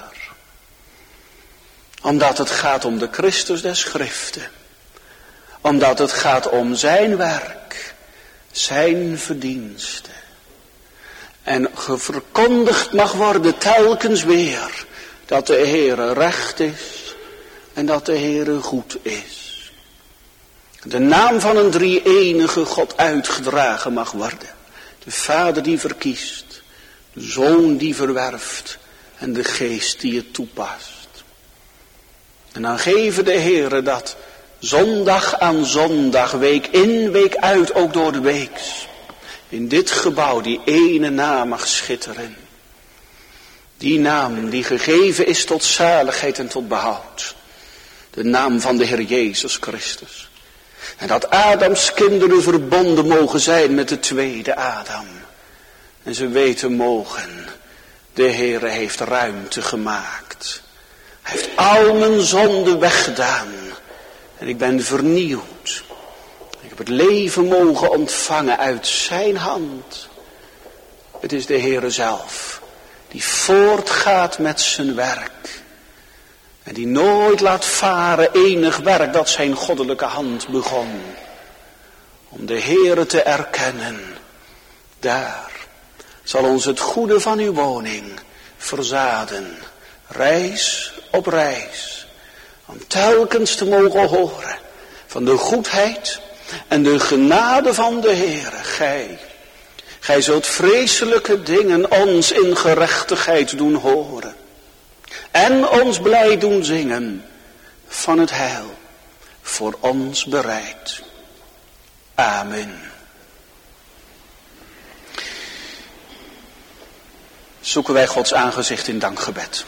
Omdat het gaat om de Christus der Schriften. Omdat het gaat om zijn werk. Zijn verdiensten. En verkondigd mag worden telkens weer. Dat de Heere recht is. En dat de Heere goed is. De naam van een drie-enige God uitgedragen mag worden. De Vader die verkiest. De Zoon die verwerft. En de Geest die het toepast. En dan geven de Heere dat zondag aan zondag, week in, week uit, ook door de weeks. In dit gebouw die ene naam mag schitteren. Die naam die gegeven is tot zaligheid en tot behoud. De naam van de Heer Jezus Christus. En dat Adams kinderen verbonden mogen zijn met de tweede Adam. En ze weten mogen De Heere heeft ruimte gemaakt. Hij heeft al mijn zonden weggedaan. En ik ben vernieuwd. Ik heb het leven mogen ontvangen uit zijn hand. Het is de Heere zelf die voortgaat met zijn werk. En die nooit laat varen enig werk dat zijn goddelijke hand begon. Om de Heere te erkennen. Daar zal ons het goede van uw woning verzaden. Reis op reis. Om telkens te mogen horen van de goedheid en de genade van de Heere. Gij zult vreselijke dingen ons in gerechtigheid doen horen. En ons blij doen zingen van het heil voor ons bereid. Amen. Zoeken wij Gods aangezicht in dankgebed.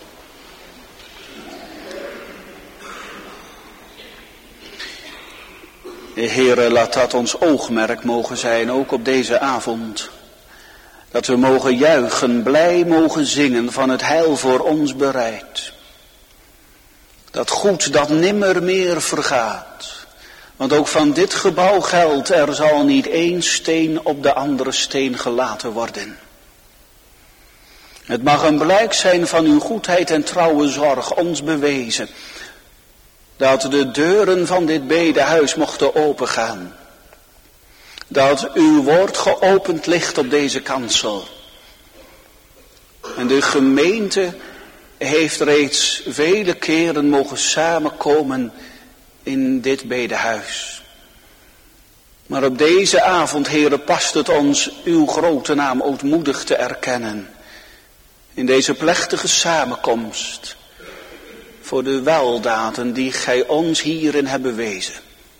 Heere, laat dat ons oogmerk mogen zijn, ook op deze avond. Dat we mogen juichen, blij mogen zingen van het heil voor ons bereid. Dat goed dat nimmer meer vergaat. Want ook van dit gebouw geldt, er zal niet één steen op de andere steen gelaten worden. Het mag een blijk zijn van uw goedheid en trouwe zorg ons bewezen. Dat de deuren van dit bedehuis mochten opengaan. Dat uw woord geopend ligt op deze kansel. En de gemeente heeft reeds vele keren mogen samenkomen in dit bedehuis. Maar op deze avond, Heere, past het ons uw grote naam ootmoedig te erkennen. In deze plechtige samenkomst. Voor de weldaden die gij ons hierin hebt bewezen.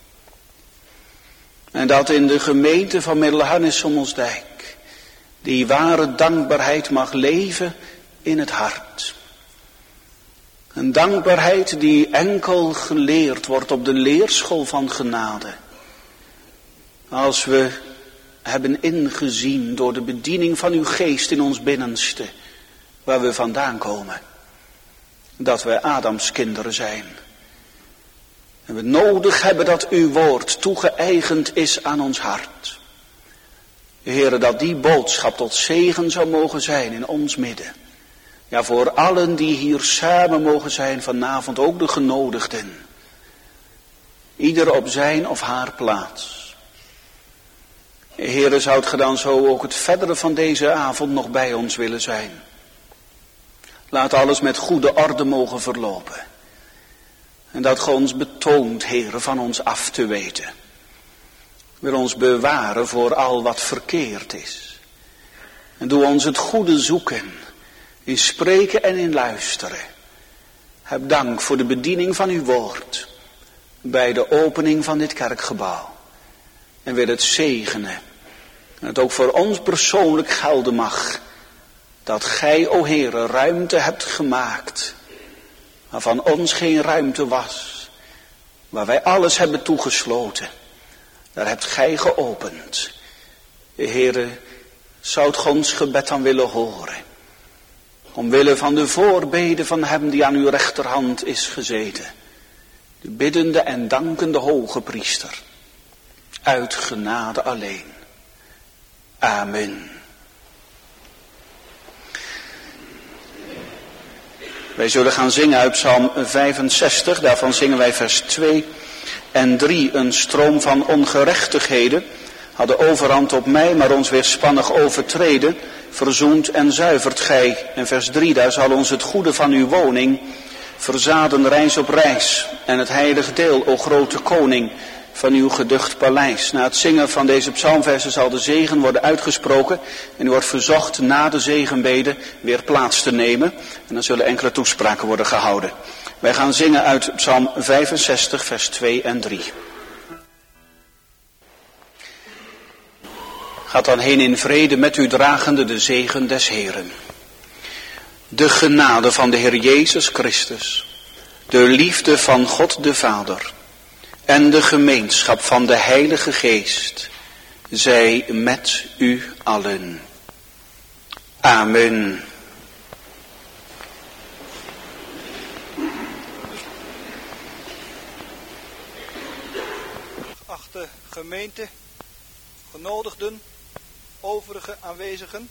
En dat in de gemeente van Middelharnis-Sommelsdijk die ware dankbaarheid mag leven in het hart. Een dankbaarheid die enkel geleerd wordt op de leerschool van genade. Als we hebben ingezien door de bediening van uw geest in ons binnenste, waar we vandaan komen. Dat wij Adams kinderen zijn. En we nodig hebben dat uw woord toegeëigend is aan ons hart. Heere, dat die boodschap tot zegen zou mogen zijn in ons midden. Ja, voor allen die hier samen mogen zijn vanavond, ook de genodigden. Ieder op zijn of haar plaats. Heere, zoudt ge dan zo ook het verdere van deze avond nog bij ons willen zijn. Laat alles met goede orde mogen verlopen. En dat ge ons betoont, Heere, van ons af te weten. Wil ons bewaren voor al wat verkeerd is. En doe ons het goede zoeken. In spreken en in luisteren. Heb dank voor de bediening van uw woord. Bij de opening van dit kerkgebouw. En wil het zegenen. En het ook voor ons persoonlijk gelden mag. Dat gij, o Heere, ruimte hebt gemaakt. Waar van ons geen ruimte was. Waar wij alles hebben toegesloten. Daar hebt gij geopend. Heere, zoudt ge ons gebed dan willen horen. Omwille van de voorbeden van hem die aan uw rechterhand is gezeten. De biddende en dankende hoge priester. Uit genade alleen. Amen. Wij zullen gaan zingen uit Psalm 65. Daarvan zingen wij vers 2 en 3. Een stroom van ongerechtigheden hadden overhand op mij, maar ons weerspannig overtreden. Verzoend en zuivert gij. En vers 3, daar zal ons het goede van uw woning verzaden reis op reis. En het heilige deel, o grote koning, van uw geducht paleis. Na het zingen van deze psalmversen zal de zegen worden uitgesproken. En u wordt verzocht na de zegenbede weer plaats te nemen. En dan zullen enkele toespraken worden gehouden. Wij gaan zingen uit Psalm 65, vers 2 en 3. Gaat dan heen in vrede met u dragende de zegen des Heeren. De genade van de Heer Jezus Christus, de liefde van God de Vader en de gemeenschap van de Heilige Geest, zij met u allen. Amen. gemeente, genodigden, overige aanwezigen.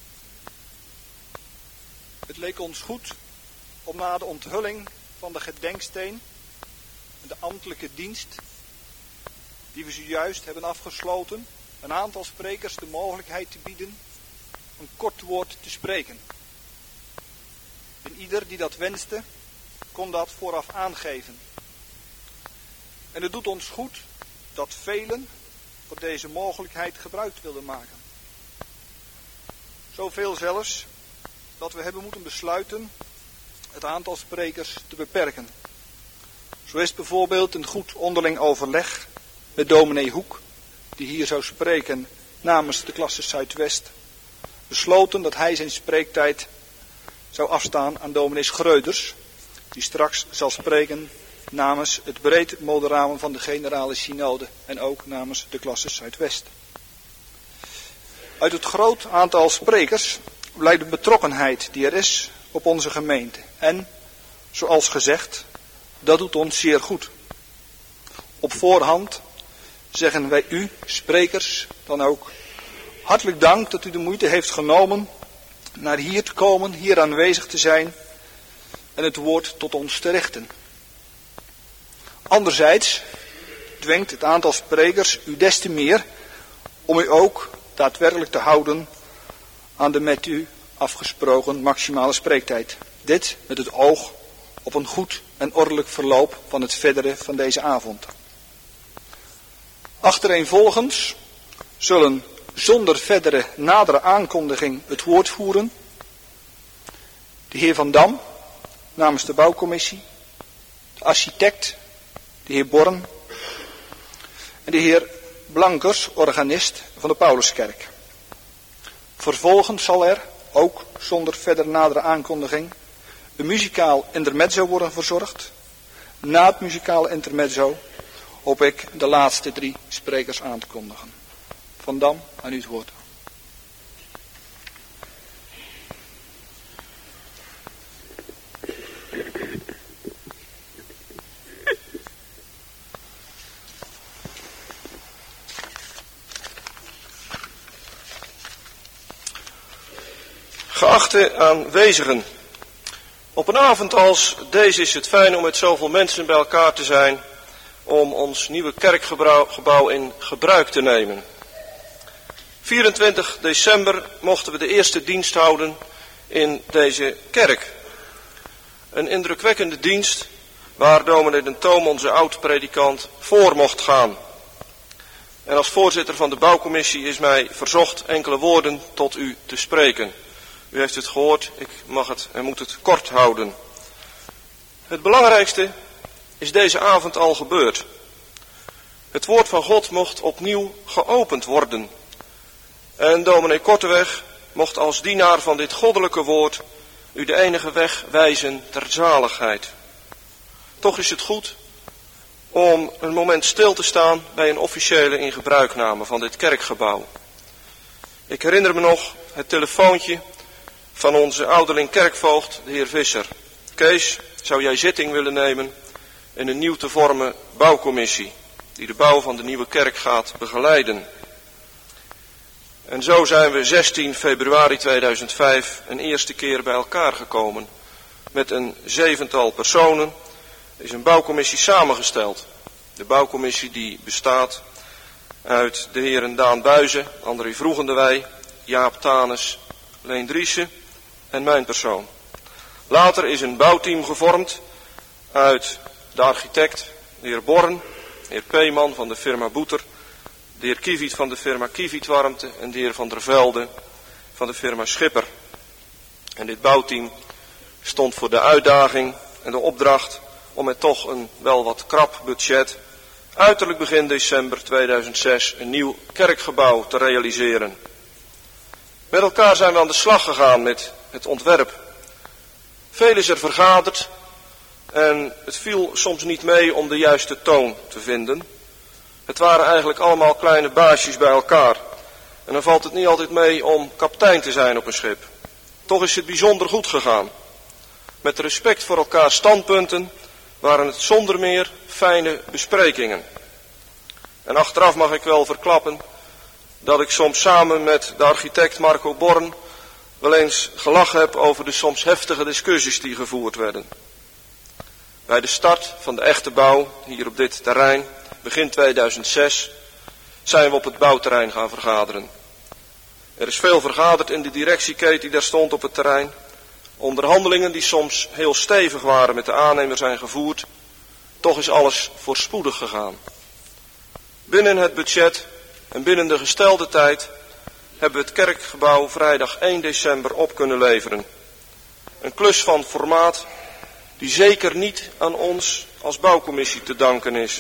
Het leek ons goed om na de onthulling van de gedenksteen en de ambtelijke dienst die we zojuist hebben afgesloten, een aantal sprekers de mogelijkheid te bieden een kort woord te spreken. En ieder die dat wenste, kon dat vooraf aangeven. En het doet ons goed dat velen van deze mogelijkheid gebruik wilden maken. Zoveel zelfs dat we hebben moeten besluiten het aantal sprekers te beperken. Zo is bijvoorbeeld een goed onderling overleg met dominee Hoek, die hier zou spreken namens de klasse Zuidwest, besloten dat hij zijn spreektijd zou afstaan aan dominee Schreuders, die straks zal spreken namens het breed moderamen van de generale synode en ook namens de klasse Zuidwest. Uit het groot aantal sprekers blijkt de betrokkenheid die er is op onze gemeente. En, zoals gezegd, dat doet ons zeer goed. Op voorhand zeggen wij u, sprekers, dan ook hartelijk dank dat u de moeite heeft genomen naar hier te komen, hier aanwezig te zijn en het woord tot ons te richten. Anderzijds dwingt het aantal sprekers u des te meer om u ook daadwerkelijk te houden aan de met u afgesproken maximale spreektijd. Dit met het oog op een goed en ordelijk verloop van het verdere van deze avond. Achtereenvolgens zullen zonder verdere nadere aankondiging het woord voeren de heer Van Dam namens de bouwcommissie, de architect, de heer Born en de heer Blankers, organist van de Pauluskerk. Vervolgens zal er, ook zonder verdere nadere aankondiging, een muzikaal intermezzo worden verzorgd. Na het muzikale intermezzo hoop ik de laatste 3 sprekers aan te kondigen. Van Dam, aan u het woord. Geachte aanwezigen, op een avond als deze is het fijn om met zoveel mensen bij elkaar te zijn om ons nieuwe kerkgebouw in gebruik te nemen. 24 december mochten we de eerste dienst houden in deze kerk. Een indrukwekkende dienst waar dominee Den Toom, onze oud-predikant, voor mocht gaan. En als voorzitter van de bouwcommissie is mij verzocht enkele woorden tot u te spreken. U heeft het gehoord, ik mag het en moet het kort houden. Het belangrijkste is deze avond al gebeurd. Het woord van God mocht opnieuw geopend worden. En dominee Korteweg mocht als dienaar van dit goddelijke woord u de enige weg wijzen ter zaligheid. Toch is het goed om een moment stil te staan bij een officiële ingebruikname van dit kerkgebouw. Ik herinner me nog het telefoontje van onze ouderling kerkvoogd, de heer Visser. Kees, zou jij zitting willen nemen in een nieuw te vormen bouwcommissie die de bouw van de nieuwe kerk gaat begeleiden? En zo zijn we 16 februari 2005 een eerste keer bij elkaar gekomen. Met een 7-tal personen is een bouwcommissie samengesteld. De bouwcommissie die bestaat uit de heren Daan Buizen, André Vroegendewij, Jaap Tanes, Leen Driessen en mijn persoon. Later is een bouwteam gevormd uit de architect, de heer Born, de heer Peeman van de firma Boeter, de heer Kieviet van de firma Kieviet Warmte en de heer Van der Velde van de firma Schipper. En dit bouwteam stond voor de uitdaging en de opdracht om met toch een wel wat krap budget uiterlijk begin december 2006 een nieuw kerkgebouw te realiseren. Met elkaar zijn we aan de slag gegaan met het ontwerp. Veel is er vergaderd en het viel soms niet mee om de juiste toon te vinden. Het waren eigenlijk allemaal kleine baasjes bij elkaar. En dan valt het niet altijd mee om kapitein te zijn op een schip. Toch is het bijzonder goed gegaan. Met respect voor elkaars standpunten waren het zonder meer fijne besprekingen. En achteraf mag ik wel verklappen dat ik soms samen met de architect Marco Born wel eens gelachen heb over de soms heftige discussies die gevoerd werden. Bij de start van de echte bouw hier op dit terrein, begin 2006, zijn we op het bouwterrein gaan vergaderen. Er is veel vergaderd in de directieketen die daar stond op het terrein. Onderhandelingen die soms heel stevig waren met de aannemer zijn gevoerd. Toch is alles voorspoedig gegaan. Binnen het budget en binnen de gestelde tijd hebben we het kerkgebouw vrijdag 1 december op kunnen leveren. Een klus van formaat die zeker niet aan ons als bouwcommissie te danken is.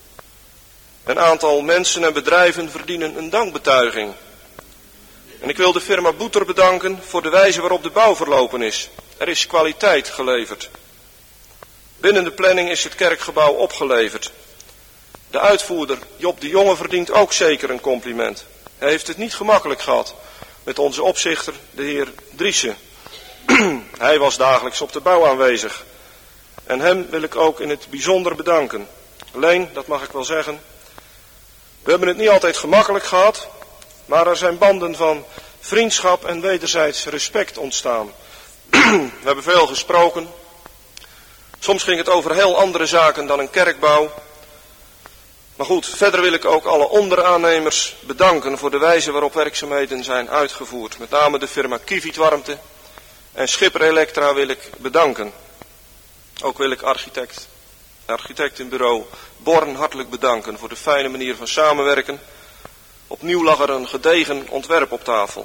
Een aantal mensen en bedrijven verdienen een dankbetuiging. En ik wil de firma Boeter bedanken voor de wijze waarop de bouw verlopen is. Er is kwaliteit geleverd. Binnen de planning is het kerkgebouw opgeleverd. De uitvoerder Job de Jonge verdient ook zeker een compliment. Hij heeft het niet gemakkelijk gehad met onze opzichter, de heer Driessen. Hij was dagelijks op de bouw aanwezig. En hem wil ik ook in het bijzonder bedanken. Alleen, dat mag ik wel zeggen, we hebben het niet altijd gemakkelijk gehad, maar er zijn banden van vriendschap en wederzijds respect ontstaan. We hebben veel gesproken. Soms ging het over heel andere zaken dan een kerkbouw. Maar goed, verder wil ik ook alle onderaannemers bedanken voor de wijze waarop werkzaamheden zijn uitgevoerd. Met name de firma Kieviet Warmte en Schipper Elektra wil ik bedanken. Ook wil ik architectenbureau Born hartelijk bedanken voor de fijne manier van samenwerken. Opnieuw lag er een gedegen ontwerp op tafel.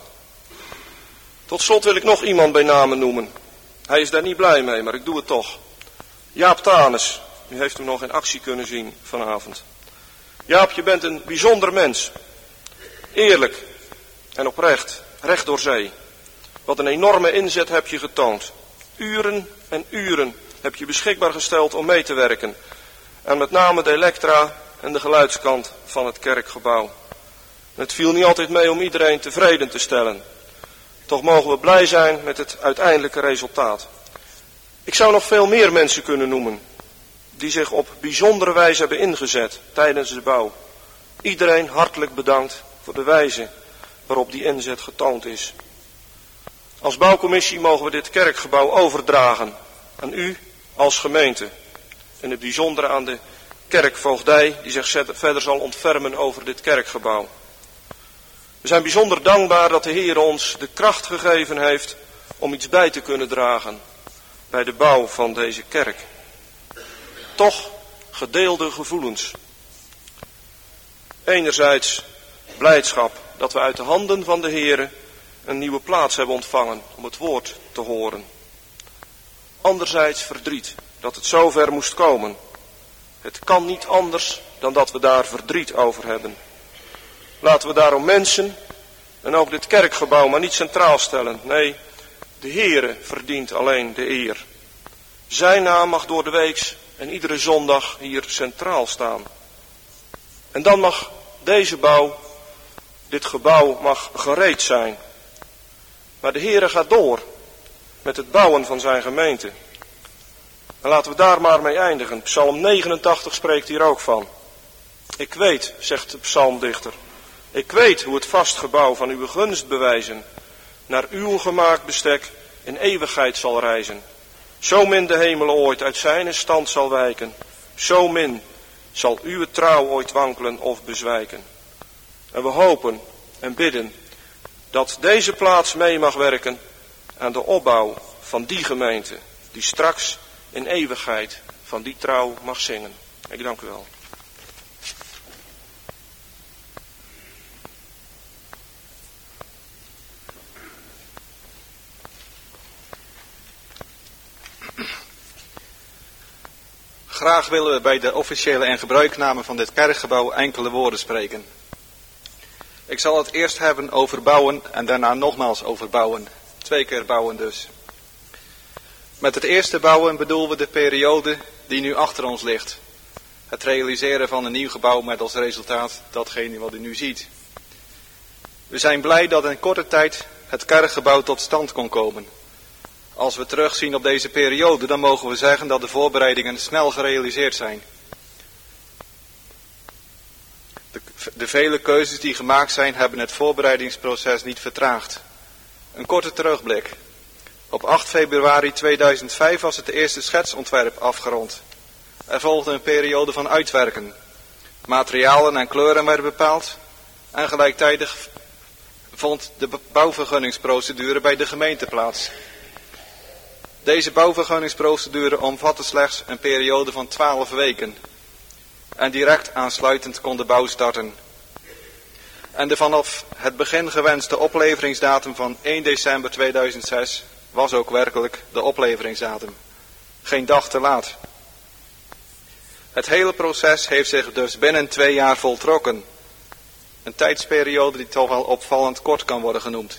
Tot slot wil ik nog iemand bij name noemen. Hij is daar niet blij mee, maar ik doe het toch. Jaap Tanes, u heeft hem nog in actie kunnen zien vanavond. Jaap, je bent een bijzonder mens. Eerlijk en oprecht, recht door zee. Wat een enorme inzet heb je getoond. Uren en uren heb je beschikbaar gesteld om mee te werken. En met name de elektra en de geluidskant van het kerkgebouw. Het viel niet altijd mee om iedereen tevreden te stellen. Toch mogen we blij zijn met het uiteindelijke resultaat. Ik zou nog veel meer mensen kunnen noemen die zich op bijzondere wijze hebben ingezet tijdens de bouw. Iedereen hartelijk bedankt voor de wijze waarop die inzet getoond is. Als bouwcommissie mogen we dit kerkgebouw overdragen aan u als gemeente. In het bijzondere aan de kerkvoogdij die zich verder zal ontfermen over dit kerkgebouw. We zijn bijzonder dankbaar dat de Heer ons de kracht gegeven heeft om iets bij te kunnen dragen bij de bouw van deze kerk. Toch gedeelde gevoelens. Enerzijds blijdschap dat we uit de handen van de Heer een nieuwe plaats hebben ontvangen om het woord te horen. Anderzijds verdriet dat het zover moest komen. Het kan niet anders dan dat we daar verdriet over hebben. Laten we daarom mensen en ook dit kerkgebouw maar niet centraal stellen. Nee, de Heere verdient alleen de eer. Zijn naam mag door de weeks en iedere zondag hier centraal staan. En dan mag deze bouw, dit gebouw mag gereed zijn. Maar de Heere gaat door met het bouwen van zijn gemeente. En laten we daar maar mee eindigen. Psalm 89 spreekt hier ook van. Ik weet, zegt de psalmdichter, ik weet hoe het vast gebouw van uw gunst bewijzen, naar uw gemaakt bestek in eeuwigheid zal reizen. Zo min de hemel ooit uit zijn stand zal wijken, zo min zal uw trouw ooit wankelen of bezwijken. En we hopen en bidden dat deze plaats mee mag werken aan de opbouw van die gemeente, die straks in eeuwigheid van die trouw mag zingen. Ik dank u wel. Graag willen we bij de officiële en gebruikname van dit kerkgebouw enkele woorden spreken. Ik zal het eerst hebben over bouwen en daarna nogmaals over bouwen. 2 keer bouwen dus. Met het eerste bouwen bedoelen we de periode die nu achter ons ligt. Het realiseren van een nieuw gebouw met als resultaat datgene wat u nu ziet. We zijn blij dat in korte tijd het kerkgebouw tot stand kon komen. Als we terugzien op deze periode, dan mogen we zeggen dat de voorbereidingen snel gerealiseerd zijn. De vele keuzes die gemaakt zijn, hebben het voorbereidingsproces niet vertraagd. Een korte terugblik. Op 8 februari 2005 was het eerste schetsontwerp afgerond. Er volgde een periode van uitwerken. Materialen en kleuren werden bepaald. En gelijktijdig vond de bouwvergunningsprocedure bij de gemeente plaats. Deze bouwvergunningsprocedure omvatte slechts een periode van 12 weken. En direct aansluitend kon de bouw starten. En de vanaf het begin gewenste opleveringsdatum van 1 december 2006 was ook werkelijk de opleveringsdatum. Geen dag te laat. Het hele proces heeft zich dus binnen 2 jaar voltrokken. Een tijdsperiode die toch wel opvallend kort kan worden genoemd.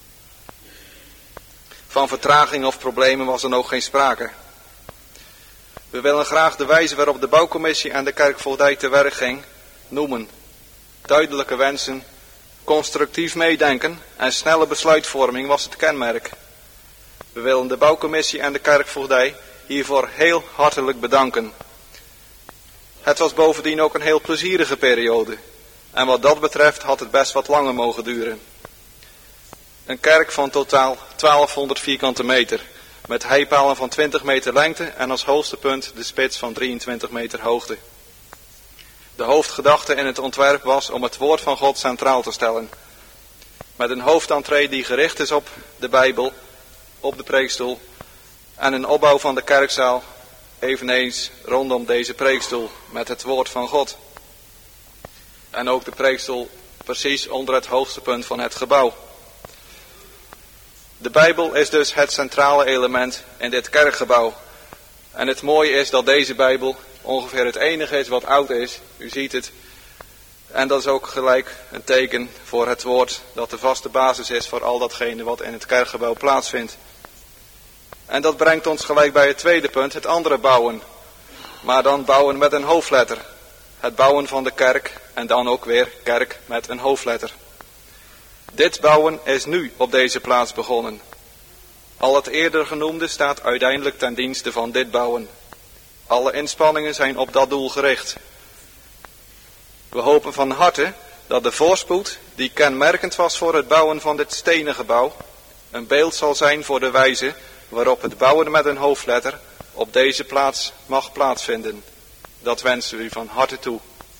Van vertraging of problemen was dan ook geen sprake. We willen graag de wijze waarop de bouwcommissie en de kerkvoogdij te werk ging noemen. Duidelijke wensen, constructief meedenken en snelle besluitvorming was het kenmerk. We willen de bouwcommissie en de kerkvoogdij hiervoor heel hartelijk bedanken. Het was bovendien ook een heel plezierige periode. En wat dat betreft had het best wat langer mogen duren. Een kerk van totaal 1200 vierkante meter. Met heipalen van 20 meter lengte en als hoogste punt de spits van 23 meter hoogte. De hoofdgedachte in het ontwerp was om het woord van God centraal te stellen. Met een hoofdentree die gericht is op de Bijbel, op de preekstoel. En een opbouw van de kerkzaal eveneens rondom deze preekstoel met het woord van God. En ook de preekstoel precies onder het hoogste punt van het gebouw. De Bijbel is dus het centrale element in dit kerkgebouw. En het mooie is dat deze Bijbel ongeveer het enige is wat oud is. U ziet het. En dat is ook gelijk een teken voor het woord dat de vaste basis is voor al datgene wat in het kerkgebouw plaatsvindt. En dat brengt ons gelijk bij het tweede punt, het andere bouwen. Maar dan bouwen met een hoofdletter. Het bouwen van de kerk en dan ook weer kerk met een hoofdletter. Dit bouwen is nu op deze plaats begonnen. Al het eerder genoemde staat uiteindelijk ten dienste van dit bouwen. Alle inspanningen zijn op dat doel gericht. We hopen van harte dat de voorspoed die kenmerkend was voor het bouwen van dit stenen gebouw een beeld zal zijn voor de wijze waarop het bouwen met een hoofdletter op deze plaats mag plaatsvinden. Dat wensen we u van harte toe.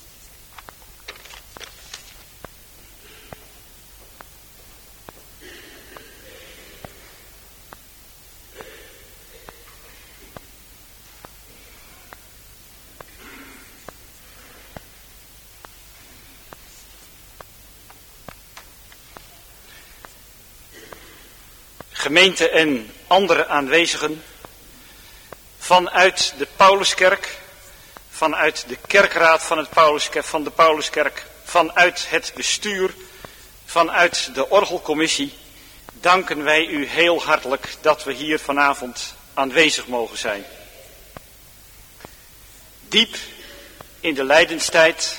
Gemeente en andere aanwezigen, vanuit de Pauluskerk, vanuit de kerkraad van de Pauluskerk, vanuit het bestuur, vanuit de orgelcommissie, danken wij u heel hartelijk dat we hier vanavond aanwezig mogen zijn. Diep in de lijdenstijd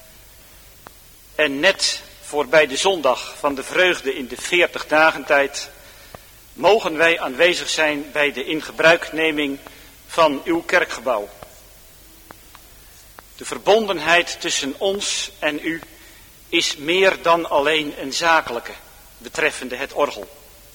en net voorbij de zondag van de vreugde in de 40 dagentijd mogen wij aanwezig zijn bij de ingebruikneming van uw kerkgebouw. De verbondenheid tussen ons en u is meer dan alleen een zakelijke, betreffende het orgel.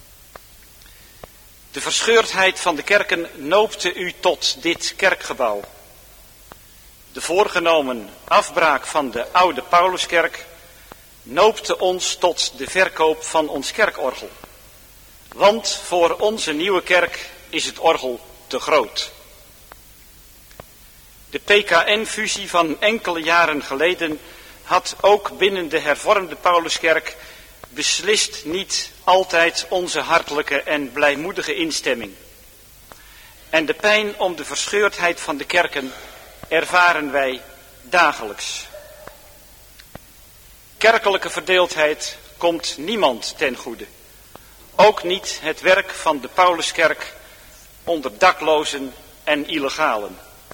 De verscheurdheid van de kerken noopte u tot dit kerkgebouw. De voorgenomen afbraak van de oude Pauluskerk noopte ons tot de verkoop van ons kerkorgel. Want voor onze nieuwe kerk is het orgel te groot. De PKN-fusie van enkele jaren geleden had ook binnen de hervormde Pauluskerk beslist niet altijd onze hartelijke en blijmoedige instemming. En de pijn om de verscheurdheid van de kerken ervaren wij dagelijks. Kerkelijke verdeeldheid komt niemand ten goede. Ook niet het werk van de Pauluskerk onder daklozen en illegalen.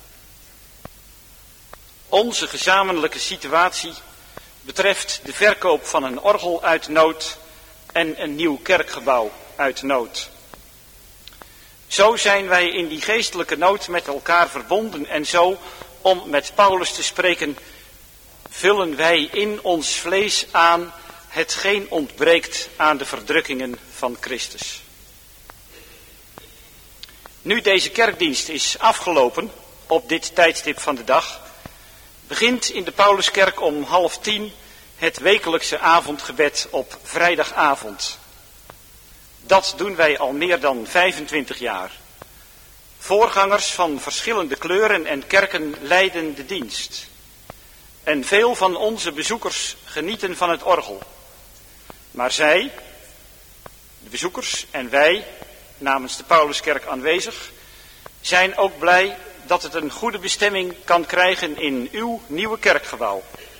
Onze gezamenlijke situatie betreft de verkoop van een orgel uit nood en een nieuw kerkgebouw uit nood. Zo zijn wij in die geestelijke nood met elkaar verbonden en zo, om met Paulus te spreken, vullen wij in ons vlees aan hetgeen ontbreekt aan de verdrukkingen van Christus. Nu deze kerkdienst is afgelopen op dit tijdstip van de dag, begint in de Pauluskerk om 9:30 het wekelijkse avondgebed op vrijdagavond. Dat doen wij al meer dan 25 jaar. Voorgangers van verschillende kleuren en kerken leiden de dienst. En veel van onze bezoekers genieten van het orgel. Maar zij, de bezoekers en wij, namens de Pauluskerk aanwezig, zijn ook blij dat het een goede bestemming kan krijgen in uw nieuwe kerkgebouw.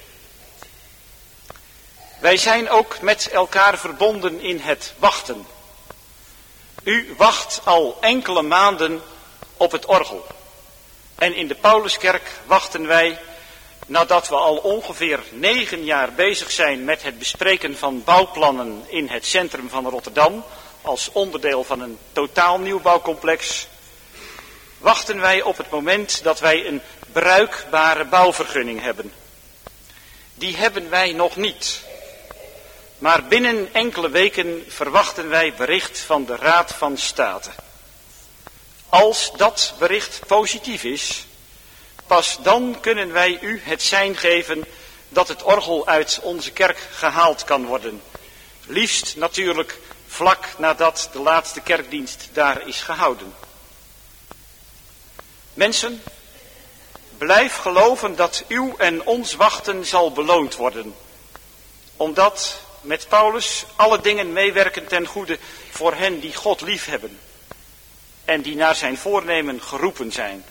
Wij zijn ook met elkaar verbonden in het wachten. U wacht al enkele maanden op het orgel. En in de Pauluskerk wachten wij, nadat we al ongeveer 9 jaar bezig zijn met het bespreken van bouwplannen in het centrum van Rotterdam, als onderdeel van een totaal nieuwbouwcomplex, wachten wij op het moment dat wij een bruikbare bouwvergunning hebben. Die hebben wij nog niet. Maar binnen enkele weken verwachten wij bericht van de Raad van State. Als dat bericht positief is, pas dan kunnen wij u het sein geven dat het orgel uit onze kerk gehaald kan worden. Liefst natuurlijk vlak nadat de laatste kerkdienst daar is gehouden. Mensen, blijf geloven dat uw en ons wachten zal beloond worden. Omdat met Paulus alle dingen meewerken ten goede voor hen die God lief hebben. En die naar zijn voornemen geroepen zijn.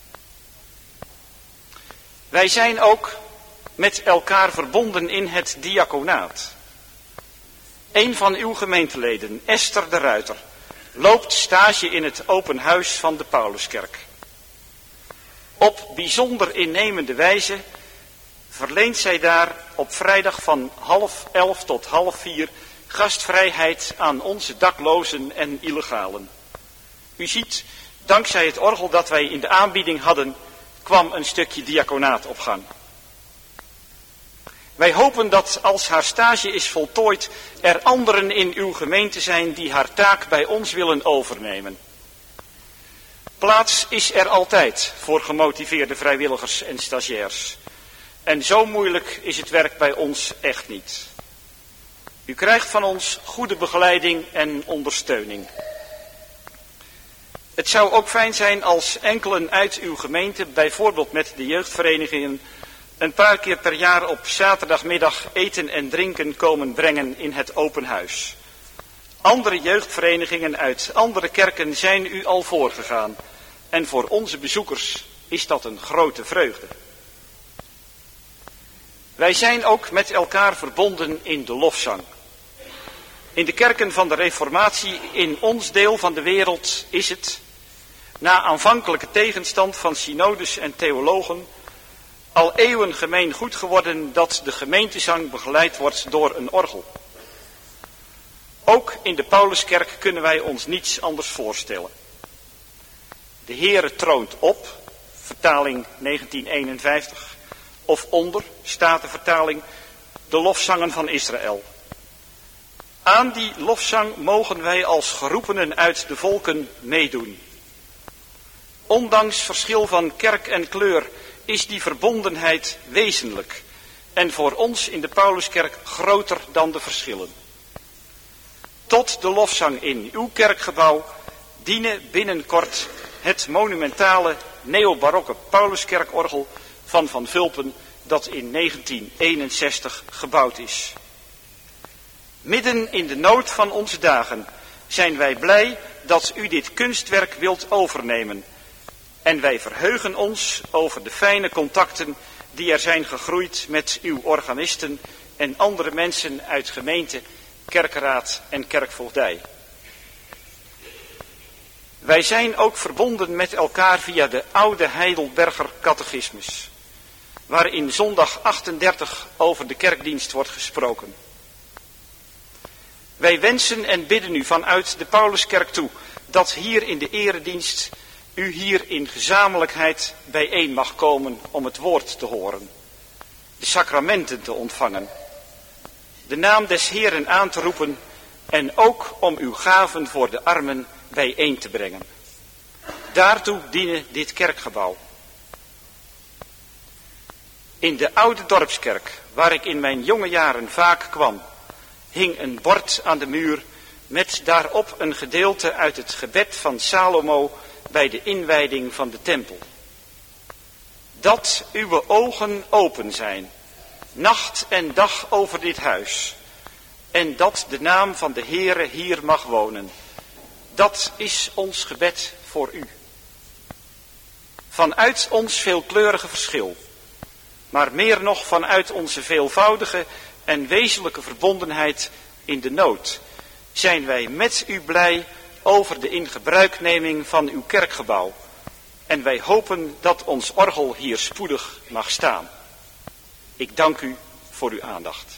Wij zijn ook met elkaar verbonden in het diaconaat. Een van uw gemeenteleden, Esther de Ruiter, loopt stage in het open huis van de Pauluskerk. Op bijzonder innemende wijze verleent zij daar op vrijdag van 10:30 tot 3:30 gastvrijheid aan onze daklozen en illegalen. U ziet, dankzij het orgel dat wij in de aanbieding hadden, kwam een stukje diaconaat op gang. Wij hopen dat als haar stage is voltooid, er anderen in uw gemeente zijn die haar taak bij ons willen overnemen. Plaats is er altijd voor gemotiveerde vrijwilligers en stagiairs. En zo moeilijk is het werk bij ons echt niet. U krijgt van ons goede begeleiding en ondersteuning. Het zou ook fijn zijn als enkelen uit uw gemeente, bijvoorbeeld met de jeugdverenigingen, een paar keer per jaar op zaterdagmiddag eten en drinken komen brengen in het open huis. Andere jeugdverenigingen uit andere kerken zijn u al voorgegaan. En voor onze bezoekers is dat een grote vreugde. Wij zijn ook met elkaar verbonden in de lofzang. In de kerken van de Reformatie in ons deel van de wereld is het, na aanvankelijke tegenstand van synodes en theologen, al eeuwen gemeen goed geworden dat de gemeentezang begeleid wordt door een orgel. Ook in de Pauluskerk kunnen wij ons niets anders voorstellen. De Heere troont op, vertaling 1951, of onder, Statenvertaling, de lofzangen van Israël. Aan die lofzang mogen wij als geroepenen uit de volken meedoen. Ondanks verschil van kerk en kleur is die verbondenheid wezenlijk en voor ons in de Pauluskerk groter dan de verschillen. Tot de lofzang in uw kerkgebouw dienen binnenkort het monumentale neobarokke Pauluskerkorgel van Van Vulpen dat in 1961 gebouwd is. Midden in de nood van onze dagen zijn wij blij dat u dit kunstwerk wilt overnemen. En wij verheugen ons over de fijne contacten die er zijn gegroeid met uw organisten en andere mensen uit gemeente, kerkenraad en kerkvoogdij. Wij zijn ook verbonden met elkaar via de oude Heidelberger catechismus, waarin zondag 38 over de kerkdienst wordt gesproken. Wij wensen en bidden u vanuit de Pauluskerk toe dat hier in de eredienst u hier in gezamenlijkheid bijeen mag komen om het woord te horen. de sacramenten te ontvangen, de naam des Heeren aan te roepen en ook om uw gaven voor de armen bijeen te brengen. Daartoe diene dit kerkgebouw. In de oude dorpskerk, waar ik in mijn jonge jaren vaak kwam, hing een bord aan de muur met daarop een gedeelte uit het gebed van Salomo bij de inwijding van de tempel. Dat uw ogen open zijn, nacht en dag over dit huis, en dat de naam van de Heere hier mag wonen. Dat is ons gebed voor u. Vanuit ons veelkleurige verschil, maar meer nog vanuit onze veelvoudige en wezenlijke verbondenheid in de nood, zijn wij met u blij over de ingebruikneming van uw kerkgebouw. En wij hopen dat ons orgel hier spoedig mag staan. Ik dank u voor uw aandacht.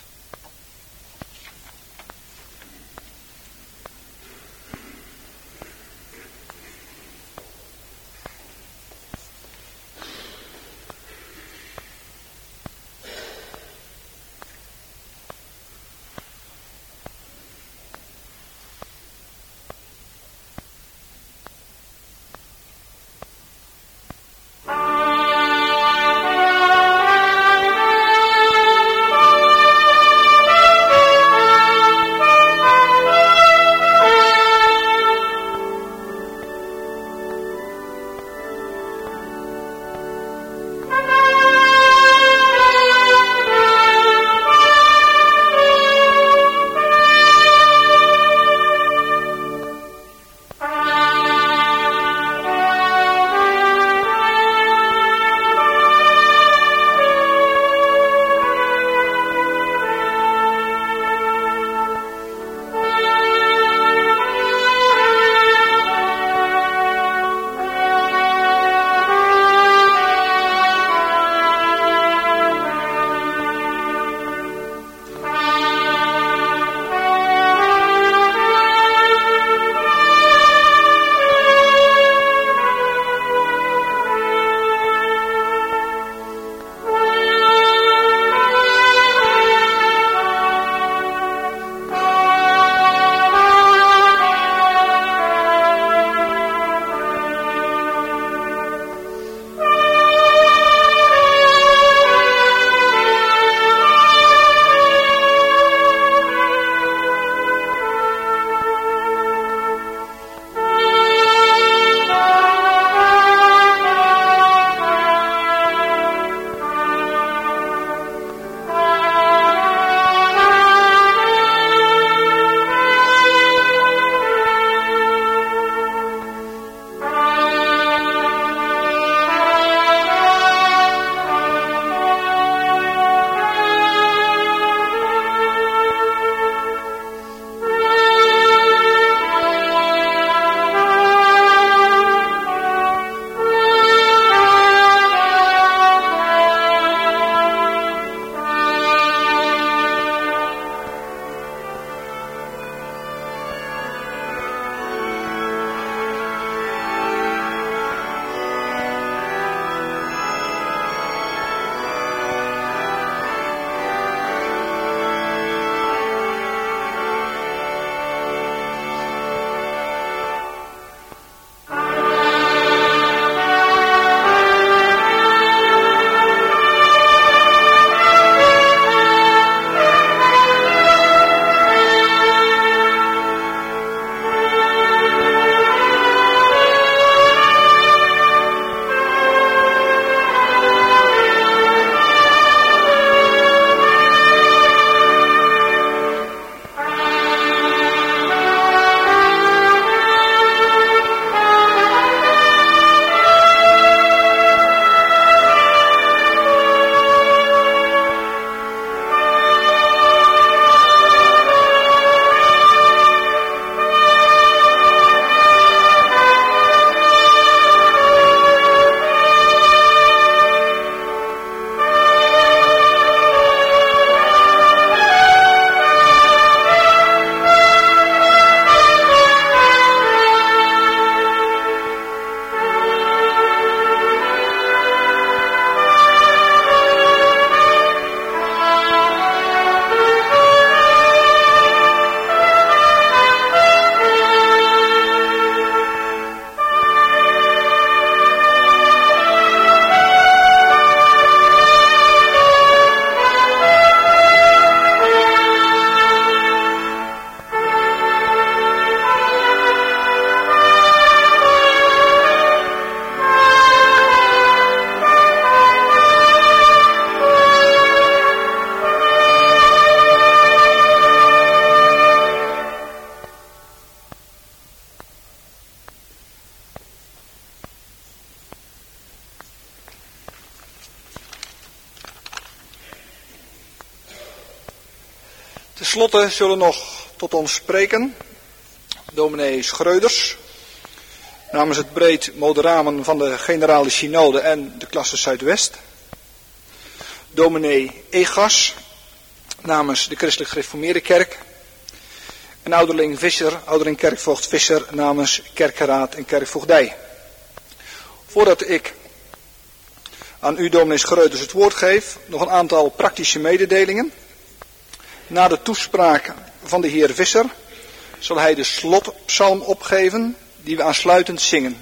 slotte zullen nog tot ons spreken dominee Schreuders namens het breed moderamen van de Generale Synode en de klasse Zuidwest. Dominee Egas namens de Christelijk Gereformeerde Kerk. En ouderling Visser, ouderling kerkvoogd Visser namens Kerkenraad en Kerkvoogdij. Voordat ik aan u, dominee Schreuders, het woord geef, nog een aantal praktische mededelingen. Na de toespraak van de heer Visser zal hij de slotpsalm opgeven die we aansluitend zingen.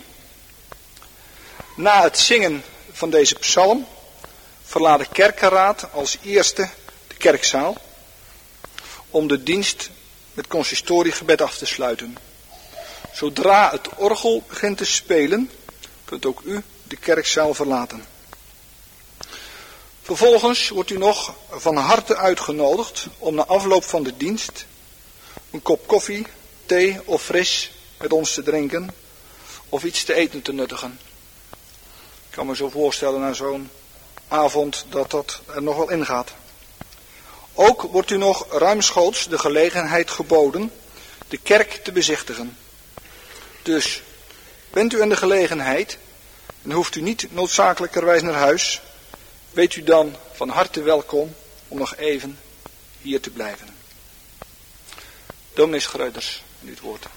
Na het zingen van deze psalm verlaat de kerkenraad als eerste de kerkzaal om de dienst met consistoriegebed af te sluiten. Zodra het orgel begint te spelen, kunt ook u de kerkzaal verlaten. Vervolgens wordt u nog van harte uitgenodigd om na afloop van de dienst een kop koffie, thee of fris met ons te drinken of iets te eten te nuttigen. Ik kan me zo voorstellen na zo'n avond dat er nog wel ingaat. Ook wordt u nog ruimschoots de gelegenheid geboden de kerk te bezichtigen. Dus bent u in de gelegenheid en hoeft u niet noodzakelijkerwijs naar huis, weet u dan van harte welkom om nog even hier te blijven. Dominee Schreuders, nu het woord.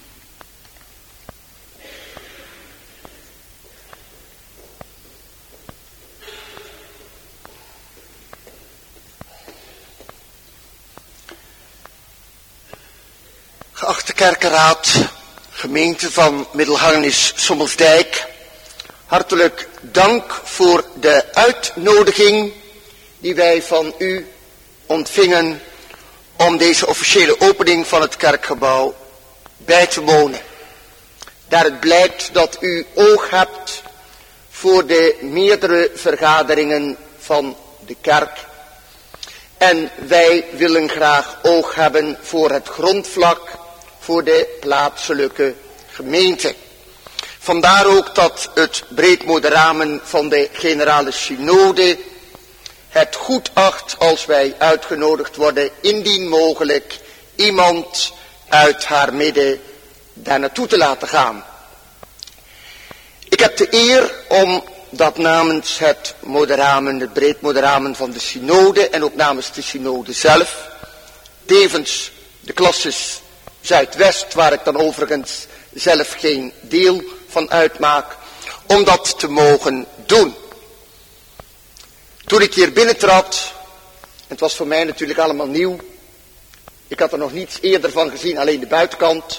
Geachte kerkenraad, gemeente van Middelharnis-Sommelsdijk, hartelijk dank voor de uitnodiging die wij van u ontvingen om deze officiële opening van het kerkgebouw bij te wonen. Daar het blijkt dat u oog hebt voor de meerdere vergaderingen van de kerk. En wij willen graag oog hebben voor het grondvlak voor de plaatselijke gemeente. Vandaar ook dat het breedmoderamen van de Generale Synode het goed acht als wij uitgenodigd worden, indien mogelijk, iemand uit haar midden daar naartoe te laten gaan. Ik heb de eer om dat namens het moderamen, het breedmoderamen van de Synode en ook namens de Synode zelf, tevens de klasses Zuidwest, waar ik dan overigens zelf geen deel van uitmaak, om dat te mogen doen. Toen ik hier binnentrad, het was voor mij natuurlijk allemaal nieuw, ik had er nog niets eerder van gezien, alleen de buitenkant.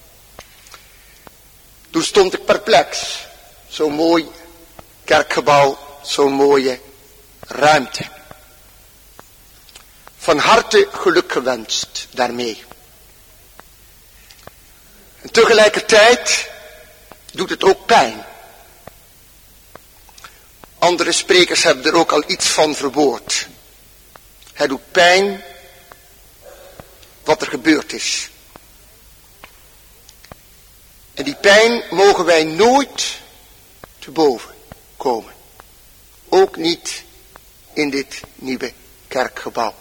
Toen stond ik perplex, zo'n mooi kerkgebouw, zo'n mooie ruimte. Van harte geluk gewenst daarmee. En tegelijkertijd doet het ook pijn. Andere sprekers hebben er ook al iets van verwoord. Het doet pijn wat er gebeurd is. En die pijn mogen wij nooit te boven komen. Ook niet in dit nieuwe kerkgebouw.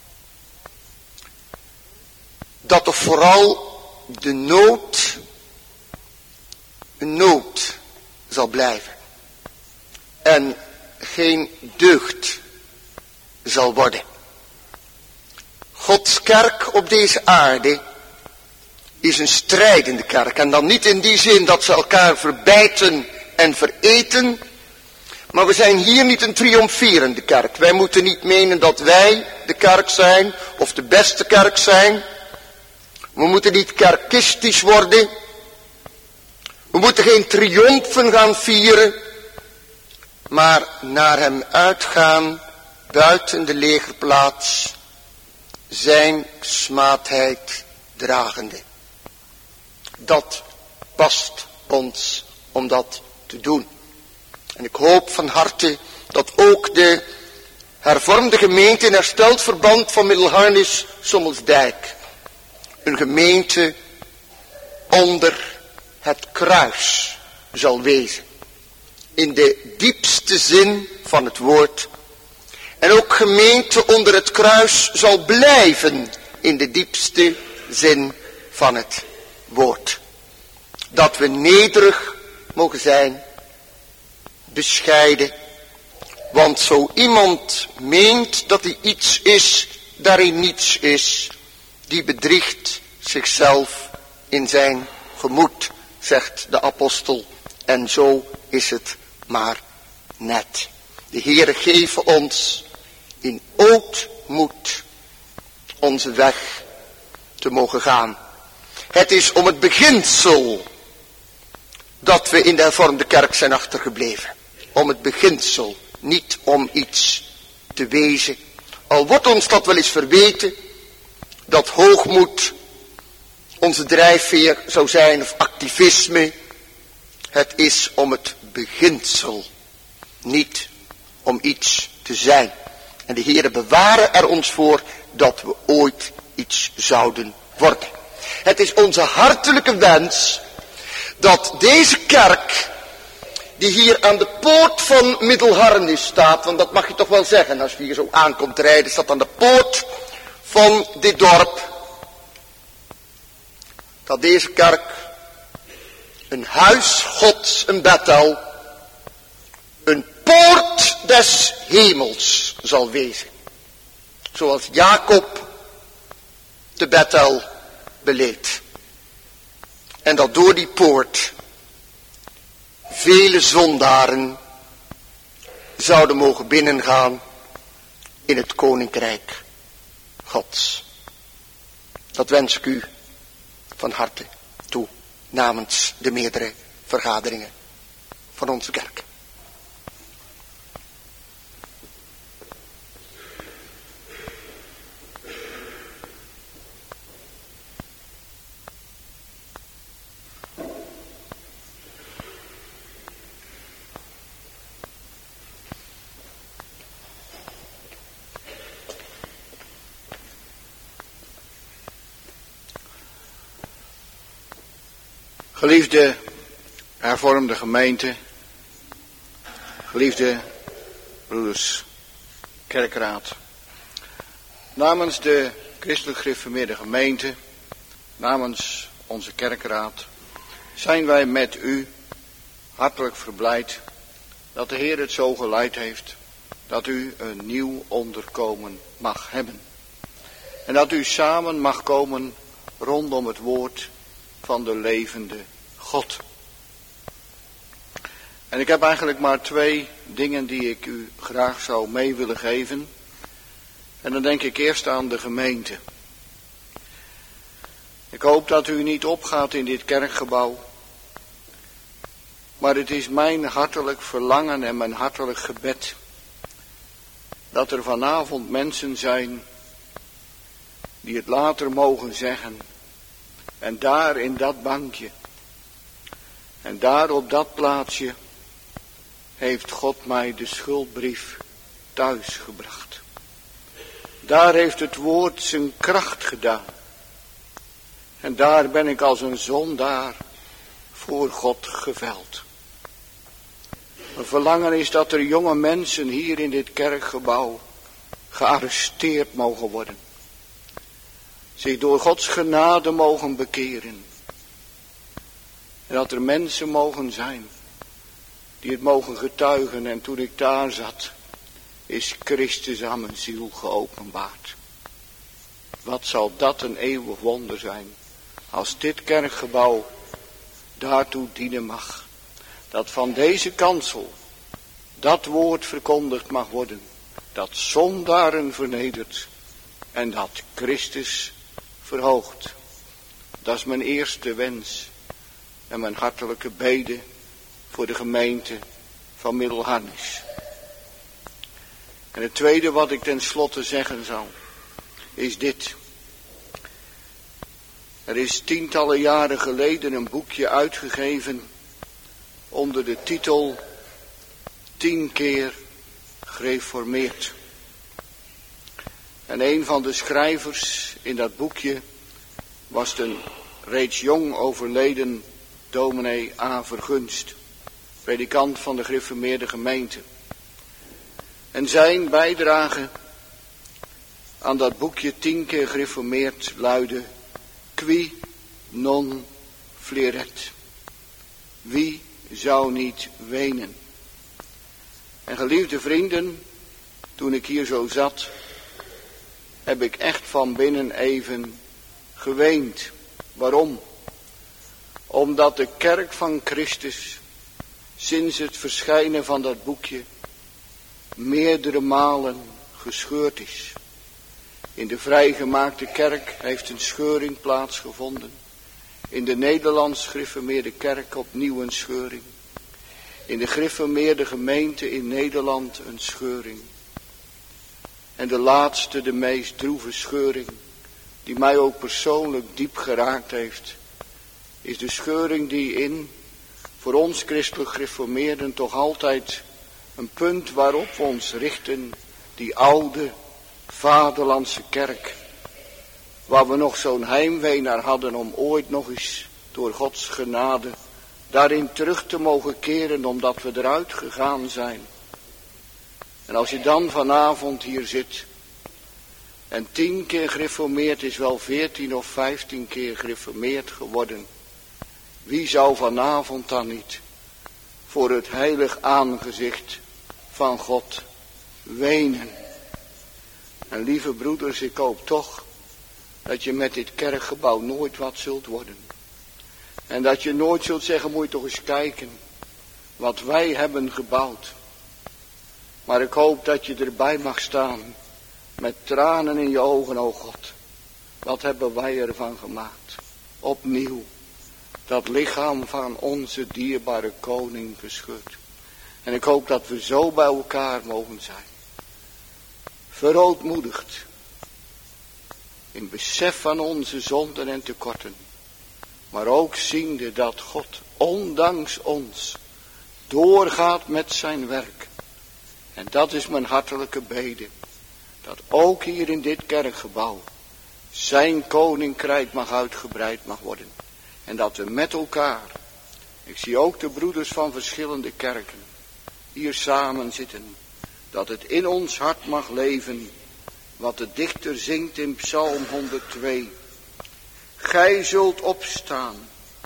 Dat toch vooral de nood een nood zal blijven. En geen deugd zal worden. Gods kerk op deze aarde is een strijdende kerk. En dan niet in die zin dat ze elkaar verbijten en vereten. Maar we zijn hier niet een triomferende kerk. Wij moeten niet menen dat wij de kerk zijn of de beste kerk zijn. We moeten niet kerkistisch worden. We moeten geen triomfen gaan vieren. Maar naar hem uitgaan buiten de legerplaats. Zijn smaadheid dragende. Dat past ons om dat te doen. En ik hoop van harte dat ook de hervormde gemeente in hersteld verband van Middelharnis-Sommelsdijk een gemeente onder het kruis zal wezen. In de diepste zin van het woord. En ook gemeente onder het kruis zal blijven in de diepste zin van het woord. Dat we nederig mogen zijn, bescheiden. Want zo iemand meent dat hij iets is, dat hij niets is, die bedriegt zichzelf in zijn gemoed, zegt de apostel. En zo is het maar net. De Heere geeft ons in ootmoed onze weg te mogen gaan. Het is om het beginsel dat we in de hervormde kerk zijn achtergebleven. Om het beginsel, niet om iets te wezen. Al wordt ons dat wel eens verweten, dat hoogmoed onze drijfveer zou zijn of activisme. Het is om het beginsel, niet om iets te zijn. En de Heere bewaren er ons voor dat we ooit iets zouden worden. Het is onze hartelijke wens dat deze kerk, die hier aan de poort van Middelharnis staat, want dat mag je toch wel zeggen als je hier zo aankomt rijden, staat aan de poort van dit dorp, dat deze kerk een huis Gods, een Bethel, een poort des hemels zal wezen. Zoals Jacob de Bethel beleed. En dat door die poort vele zondaren zouden mogen binnengaan in het koninkrijk Gods. Dat wens ik u van harte toe namens de meerdere vergaderingen van onze kerk. Geliefde hervormde gemeente, geliefde broeders, kerkraad. Namens de christelijk gereformeerde gemeente, namens onze kerkraad, zijn wij met u hartelijk verblijd dat de Heer het zo geleid heeft dat u een nieuw onderkomen mag hebben. En dat u samen mag komen rondom het woord van de levende God. En ik heb eigenlijk maar 2 dingen die ik u graag zou mee willen geven. En dan denk ik eerst aan de gemeente. Ik hoop dat u niet opgaat in dit kerkgebouw. Maar het is mijn hartelijk verlangen en mijn hartelijk gebed dat er vanavond mensen zijn die het later mogen zeggen. En daar in dat bankje en daar op dat plaatsje heeft God mij de schuldbrief thuis gebracht. Daar heeft het woord zijn kracht gedaan. En daar ben ik als een zondaar voor God geveld. Mijn verlangen is dat er jonge mensen hier in dit kerkgebouw gearresteerd mogen worden. Zich door Gods genade mogen bekeren. En dat er mensen mogen zijn die het mogen getuigen. En toen ik daar zat, is Christus aan mijn ziel geopenbaard. Wat zal dat een eeuwig wonder zijn, als dit kerkgebouw daartoe dienen mag. Dat van deze kansel dat woord verkondigd mag worden, dat zondaren vernedert en dat Christus verhoogd. Dat is mijn eerste wens en mijn hartelijke bede voor de gemeente van Middelharnis. En het tweede wat ik ten slotte zeggen zou, is dit. Er is tientallen jaren geleden een boekje uitgegeven onder de titel 10 keer gereformeerd. En een van de schrijvers in dat boekje was de reeds jong overleden dominee A. Vergunst, predikant van de gereformeerde gemeente. En zijn bijdrage aan dat boekje 10 keer gereformeerd luidde: Qui non fleret. Wie zou niet wenen? En geliefde vrienden, toen ik hier zo zat, heb ik echt van binnen even geweend. Waarom? Omdat de kerk van Christus sinds het verschijnen van dat boekje meerdere malen gescheurd is. In de vrijgemaakte kerk heeft een scheuring plaatsgevonden. In de Nederlands gereformeerde kerk opnieuw een scheuring. In de gereformeerde gemeente in Nederland een scheuring. En de laatste, de meest droeve scheuring, die mij ook persoonlijk diep geraakt heeft, is de scheuring die voor ons christelijk gereformeerden toch altijd een punt waarop we ons richten, die oude vaderlandse kerk, waar we nog zo'n heimwee naar hadden om ooit nog eens door Gods genade daarin terug te mogen keren, omdat we eruit gegaan zijn. En als je dan vanavond hier zit en 10 keer gereformeerd is, wel 14 of 15 keer gereformeerd geworden, wie zou vanavond dan niet voor het heilig aangezicht van God wenen? En lieve broeders, ik hoop toch dat je met dit kerkgebouw nooit wat zult worden. En dat je nooit zult zeggen: moet je toch eens kijken wat wij hebben gebouwd. Maar ik hoop dat je erbij mag staan met tranen in je ogen: o God, wat hebben wij ervan gemaakt. Opnieuw dat lichaam van onze dierbare koning gescheurd. En ik hoop dat we zo bij elkaar mogen zijn. Verootmoedigd in besef van onze zonden en tekorten. Maar ook ziende dat God ondanks ons doorgaat met zijn werk. En dat is mijn hartelijke bede. Dat ook hier in dit kerkgebouw zijn koninkrijk mag uitgebreid mag worden. En dat we met elkaar, ik zie ook de broeders van verschillende kerken hier samen zitten, dat het in ons hart mag leven wat de dichter zingt in Psalm 102. Gij zult opstaan,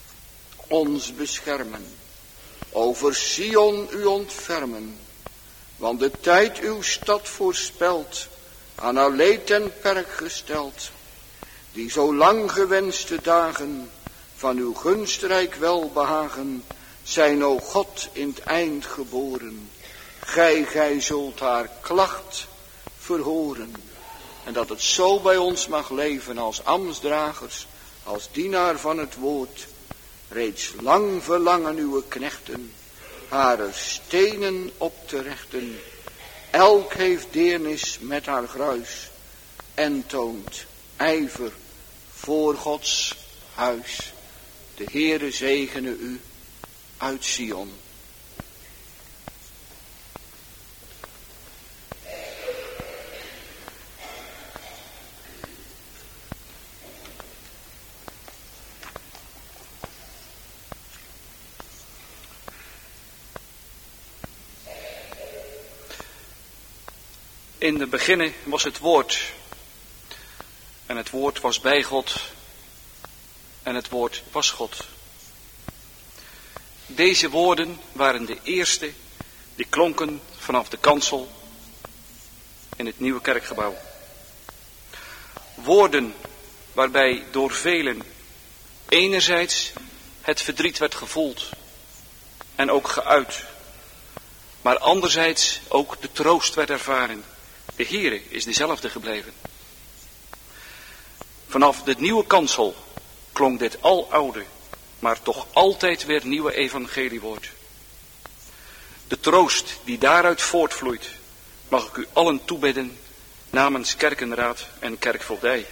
ons beschermen, over Sion u ontfermen, want de tijd uw stad voorspelt, aan haar leed en perk gesteld, die zo lang gewenste dagen van uw gunstrijk welbehagen zijn, o God, in het eind geboren. Gij zult haar klacht verhoren. En dat het zo bij ons mag leven als ambtsdragers, als dienaar van het woord. Reeds lang verlangen uw knechten hare stenen op te rechten. Elk heeft deernis met haar gruis en toont ijver voor Gods huis. De Heere zegene u uit Sion. In de beginne was het woord. En het woord was bij God. En het woord was God. Deze woorden waren de eerste die klonken vanaf de kansel in het nieuwe kerkgebouw. Woorden waarbij door velen enerzijds het verdriet werd gevoeld en ook geuit. Maar anderzijds ook de troost werd ervaren. De Heere is dezelfde gebleven. Vanaf de nieuwe kansel klonk dit aloude, maar toch altijd weer nieuwe evangeliewoord. De troost die daaruit voortvloeit, mag ik u allen toebidden namens kerkenraad en kerkvoogdij.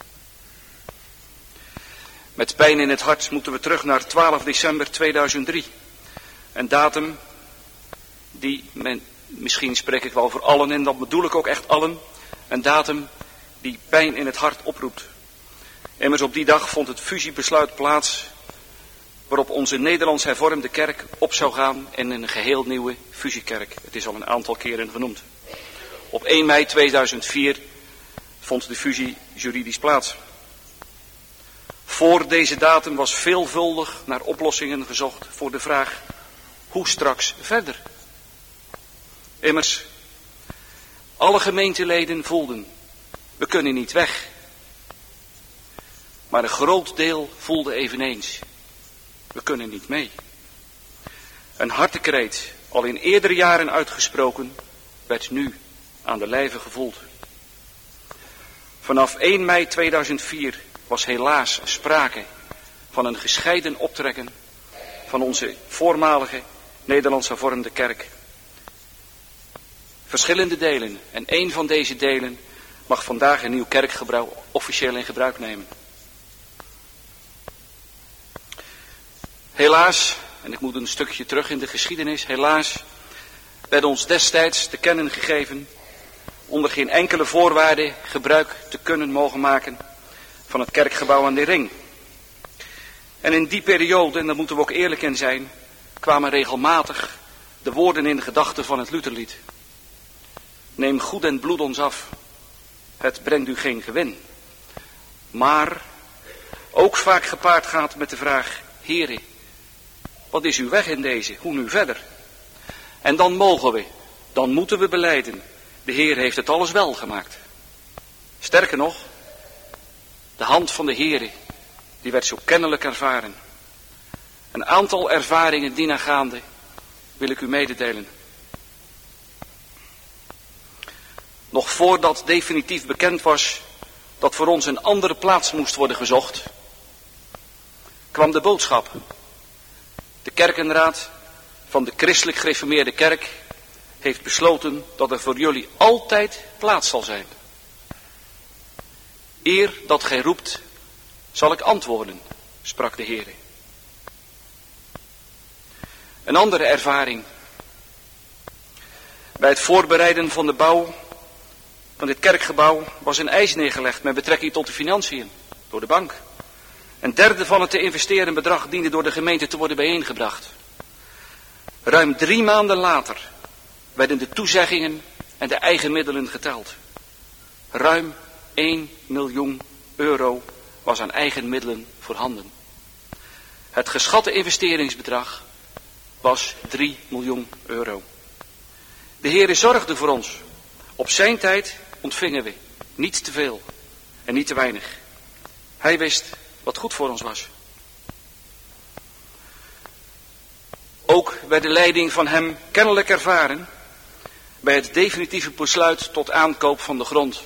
Met pijn in het hart moeten we terug naar 12 december 2003. Een datum die, misschien spreek ik wel voor allen en dat bedoel ik ook echt allen, een datum die pijn in het hart oproept. Immers op die dag vond het fusiebesluit plaats waarop onze Nederlands hervormde kerk op zou gaan in een geheel nieuwe fusiekerk. Het is al een aantal keren genoemd. Op 1 mei 2004 vond de fusie juridisch plaats. Voor deze datum was veelvuldig naar oplossingen gezocht voor de vraag: hoe straks verder? Immers, alle gemeenteleden voelden: we kunnen niet weg. Maar een groot deel voelde eveneens: we kunnen niet mee. Een hartekreet, al in eerdere jaren uitgesproken, werd nu aan de lijve gevoeld. Vanaf 1 mei 2004 was helaas sprake van een gescheiden optrekken van onze voormalige Nederlands hervormde kerk. Verschillende delen, en één van deze delen mag vandaag een nieuw kerkgebouw officieel in gebruik nemen. Helaas, en ik moet een stukje terug in de geschiedenis, helaas werd ons destijds te kennen gegeven onder geen enkele voorwaarde gebruik te kunnen mogen maken van het kerkgebouw aan de Ring. En in die periode, en daar moeten we ook eerlijk in zijn, kwamen regelmatig de woorden in de gedachten van het Lutherlied: neem goed en bloed ons af, het brengt u geen gewin. Maar ook vaak gepaard gaat met de vraag: Heere, wat is uw weg in deze? Hoe nu verder? En dan moeten we belijden: de Heer heeft het alles wel gemaakt. Sterker nog, de hand van de Heere, die werd zo kennelijk ervaren. Een aantal ervaringen dienaangaande wil ik u mededelen. Nog voordat definitief bekend was dat voor ons een andere plaats moest worden gezocht, kwam de boodschap: de kerkenraad van de christelijk gereformeerde kerk heeft besloten dat er voor jullie altijd plaats zal zijn. Eer dat gij roept, zal ik antwoorden, sprak de Heer. Een andere ervaring. Bij het voorbereiden van de bouw van dit kerkgebouw was een eis neergelegd met betrekking tot de financiën door de bank. Een derde van het te investeren bedrag diende door de gemeente te worden bijeengebracht. Ruim 3 maanden later werden de toezeggingen en de eigen middelen geteld. Ruim 1 miljoen euro was aan eigen middelen voorhanden. Het geschatte investeringsbedrag was 3 miljoen euro. De Heere zorgde voor ons. Op zijn tijd ontvingen we niet te veel en niet te weinig. Hij wist wat goed voor ons was. Ook werd de leiding van hem kennelijk ervaren bij het definitieve besluit tot aankoop van de grond.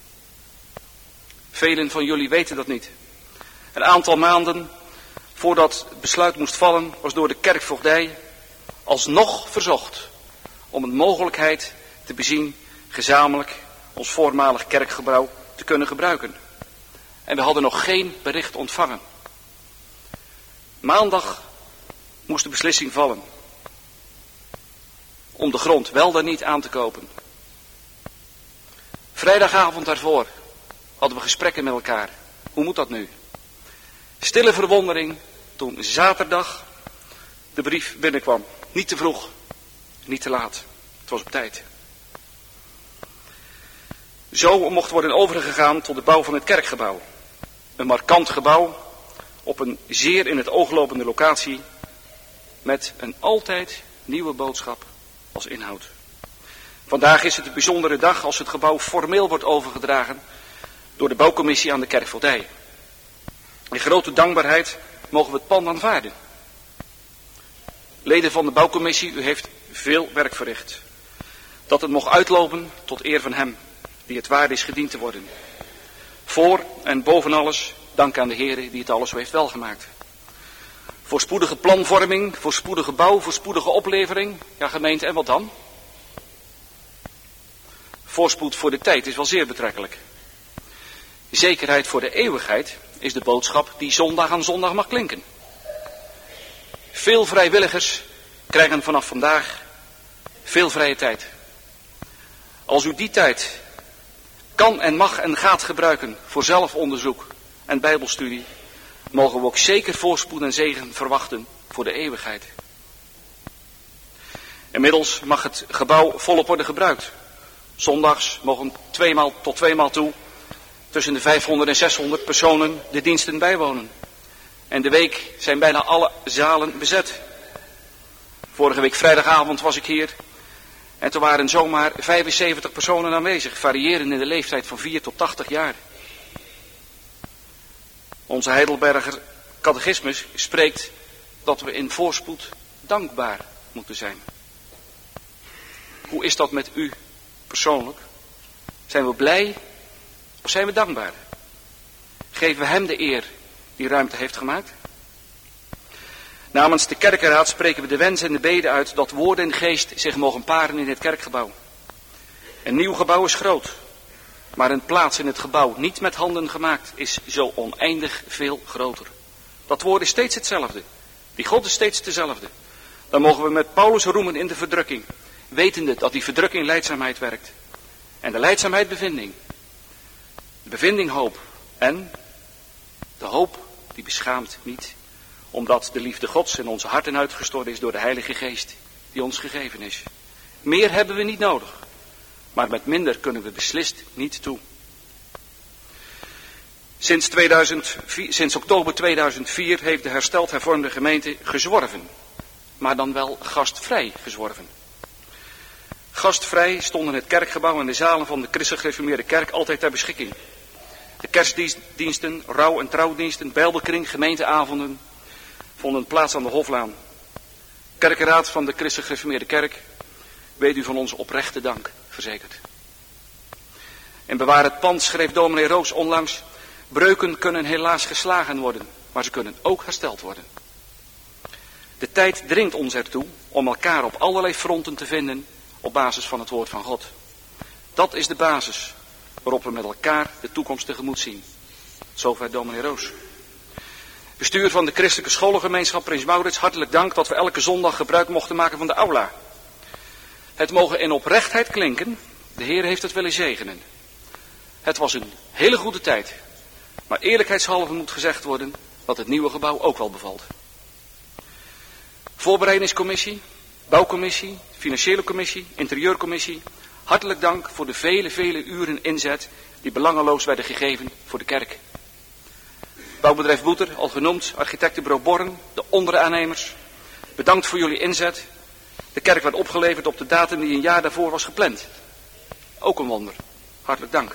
Velen van jullie weten dat niet. Een aantal maanden voordat het besluit moest vallen, was door de kerkvoogdij alsnog verzocht om een mogelijkheid te bezien gezamenlijk ons voormalig kerkgebouw te kunnen gebruiken. En we hadden nog geen bericht ontvangen. Maandag moest de beslissing vallen om de grond wel dan niet aan te kopen. Vrijdagavond daarvoor hadden we gesprekken met elkaar. Hoe moet dat nu? Stille verwondering toen zaterdag de brief binnenkwam. Niet te vroeg, niet te laat. Het was op tijd. Zo mocht worden overgegaan tot de bouw van het kerkgebouw. Een markant gebouw op een zeer in het oog lopende locatie met een altijd nieuwe boodschap als inhoud. Vandaag is het een bijzondere dag als het gebouw formeel wordt overgedragen door de bouwcommissie aan de kerkvoogdij. In grote dankbaarheid mogen we het pand aanvaarden. Leden van de bouwcommissie, u heeft veel werk verricht. Dat het mocht uitlopen tot eer van hem, die het waard is gediend te worden. Voor en boven alles, dank aan de Heer die het alles zo heeft welgemaakt. Voor spoedige planvorming, voor spoedige bouw, voor spoedige oplevering. Ja, gemeente, en wat dan? Voorspoed voor de tijd is wel zeer betrekkelijk. Zekerheid voor de eeuwigheid is de boodschap die zondag aan zondag mag klinken. Veel vrijwilligers krijgen vanaf vandaag veel vrije tijd. Als u die tijd kan en mag en gaat gebruiken voor zelfonderzoek en bijbelstudie, mogen we ook zeker voorspoed en zegen verwachten voor de eeuwigheid. Inmiddels mag het gebouw volop worden gebruikt. Zondags mogen 2 maal toe tussen de 500 en 600 personen de diensten bijwonen. En de week zijn bijna alle zalen bezet. Vorige week vrijdagavond was ik hier en er waren zomaar 75 personen aanwezig, variërend in de leeftijd van 4 tot 80 jaar. Onze Heidelberger catechismus spreekt dat we in voorspoed dankbaar moeten zijn. Hoe is dat met u persoonlijk? Zijn we blij of zijn we dankbaar? Geven we hem de eer die ruimte heeft gemaakt? Namens de kerkenraad spreken we de wens en de bede uit dat woord en geest zich mogen paren in het kerkgebouw. Een nieuw gebouw is groot, maar een plaats in het gebouw niet met handen gemaakt is zo oneindig veel groter. Dat woord is steeds hetzelfde. Die God is steeds dezelfde. Dan mogen we met Paulus roemen in de verdrukking, wetende dat die verdrukking lijdzaamheid werkt. En de lijdzaamheid bevinding. De bevinding hoop. En de hoop die beschaamt niet, omdat de liefde Gods in onze harten uitgestort is door de Heilige Geest die ons gegeven is. Meer hebben we niet nodig, maar met minder kunnen we beslist niet toe. Sinds oktober 2004 heeft de hersteld hervormde gemeente gezworven, maar dan wel gastvrij gezworven. Gastvrij stonden het kerkgebouw en de zalen van de Christelijk Gereformeerde Kerk altijd ter beschikking. De kerstdiensten, rouw- en trouwdiensten, bijbelkring, gemeenteavonden vonden plaats aan de Hoflaan. Kerkenraad van de Christelijk Gereformeerde Kerk, weet u van onze oprechte dank verzekerd. En bewaar het pand, schreef dominee Roos onlangs, breuken kunnen helaas geslagen worden, maar ze kunnen ook hersteld worden. De tijd dringt ons ertoe om elkaar op allerlei fronten te vinden op basis van het woord van God. Dat is de basis waarop we met elkaar de toekomst tegemoet zien. Zover dominee Roos. Bestuur van de christelijke scholengemeenschap Prins Maurits, hartelijk dank dat we elke zondag gebruik mochten maken van de aula. Het mogen in oprechtheid klinken, de Heer heeft het willen zegenen. Het was een hele goede tijd, maar eerlijkheidshalve moet gezegd worden dat het nieuwe gebouw ook wel bevalt. Voorbereidingscommissie, bouwcommissie, financiële commissie, interieurcommissie, hartelijk dank voor de vele uren inzet die belangeloos werden gegeven voor de kerk. Bouwbedrijf Boeter, al genoemd, architectenbureau Born, de onderaannemers. Bedankt voor jullie inzet. De kerk werd opgeleverd op de datum die een jaar daarvoor was gepland. Ook een wonder. Hartelijk dank.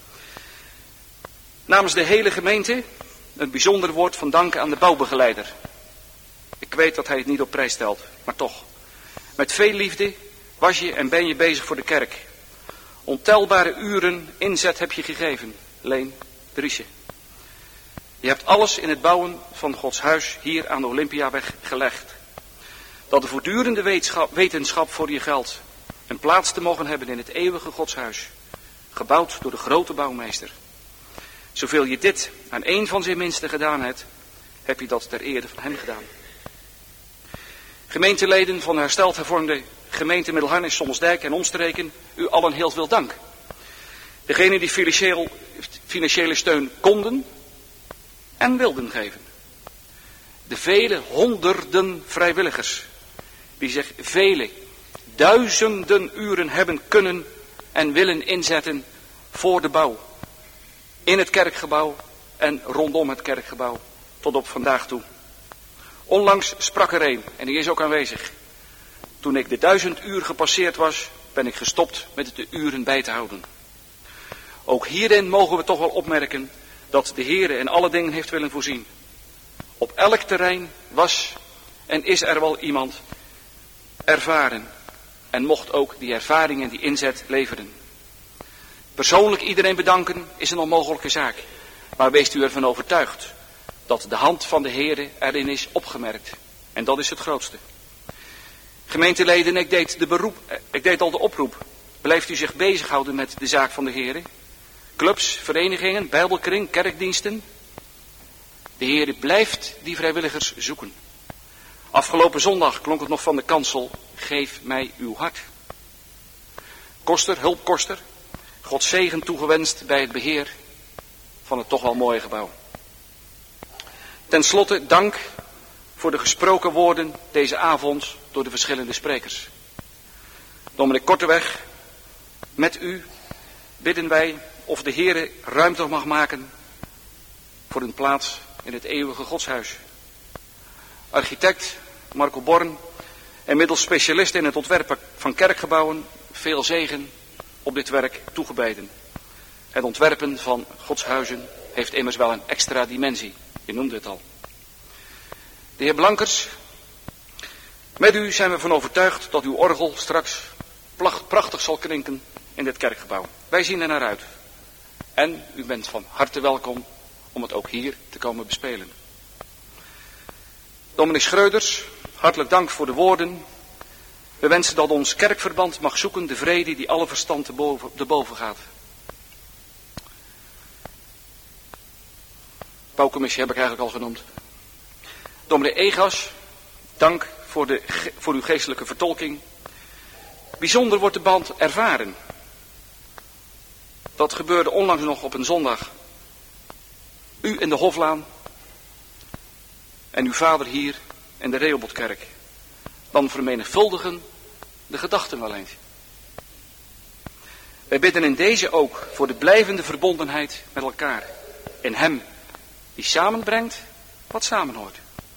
Namens de hele gemeente een bijzonder woord van dank aan de bouwbegeleider. Ik weet dat hij het niet op prijs stelt, maar toch. Met veel liefde was je en ben je bezig voor de kerk. Ontelbare uren inzet heb je gegeven, Leen Driesje. Je hebt alles in het bouwen van Gods huis hier aan de Olympiaweg gelegd. Dat de voortdurende wetenschap voor je geldt. Een plaats te mogen hebben in het eeuwige Godshuis. Gebouwd door de grote bouwmeester. Zoveel je dit aan één van zijn minsten gedaan hebt, heb je dat ter ere van hem gedaan. Gemeenteleden van de hersteld hervormde gemeente Middelharnis, Sommelsdijk en omstreken, u allen heel veel dank. Degenen die financiële steun konden en wilden geven. De vele honderden vrijwilligers die zich vele duizenden uren hebben kunnen en willen inzetten voor de bouw. In het kerkgebouw en rondom het kerkgebouw tot op vandaag toe. Onlangs sprak er een en die is ook aanwezig. Toen ik de 1000 uur gepasseerd was, ben ik gestopt met het de uren bij te houden. Ook hierin mogen we toch wel opmerken dat de Heere in alle dingen heeft willen voorzien. Op elk terrein was en is er wel iemand ervaren en mocht ook die ervaring en die inzet leveren. Persoonlijk iedereen bedanken is een onmogelijke zaak, maar wees u ervan overtuigd dat de hand van de Heere erin is opgemerkt. En dat is het grootste. Gemeenteleden, ik deed al de oproep. Blijft u zich bezighouden met de zaak van de Heere? Clubs, verenigingen, bijbelkring, kerkdiensten. De Heere blijft die vrijwilligers zoeken. Afgelopen zondag klonk het nog van de kansel. Geef mij uw hart. Koster, hulpkoster. God zegen toegewenst bij het beheer van het toch wel mooie gebouw. Ten slotte dank voor de gesproken woorden deze avond door de verschillende sprekers. Dominee Korteweg, met u bidden wij of de Heere ruimte mag maken voor een plaats in het eeuwige godshuis. Architect Marco Born, inmiddels specialist in het ontwerpen van kerkgebouwen, veel zegen op dit werk toegebeden. Het ontwerpen van godshuizen heeft immers wel een extra dimensie, je noemde het al. De heer Blankers, met u zijn we van overtuigd dat uw orgel straks prachtig zal klinken in dit kerkgebouw. Wij zien er naar uit. En u bent van harte welkom om het ook hier te komen bespelen. Dominee Schreuders, hartelijk dank voor de woorden. We wensen dat ons kerkverband mag zoeken de vrede die alle verstand te boven gaat. Bouwcommissie heb ik eigenlijk al genoemd. Dominee Egas, dank voor uw geestelijke vertolking. Bijzonder wordt de band ervaren. Dat gebeurde onlangs nog op een zondag. U in de Hoflaan en uw vader hier in de Rehobothkerk. Dan vermenigvuldigen de gedachten wel eens. Wij bidden in deze ook voor de blijvende verbondenheid met elkaar. In hem die samenbrengt wat samenhoort.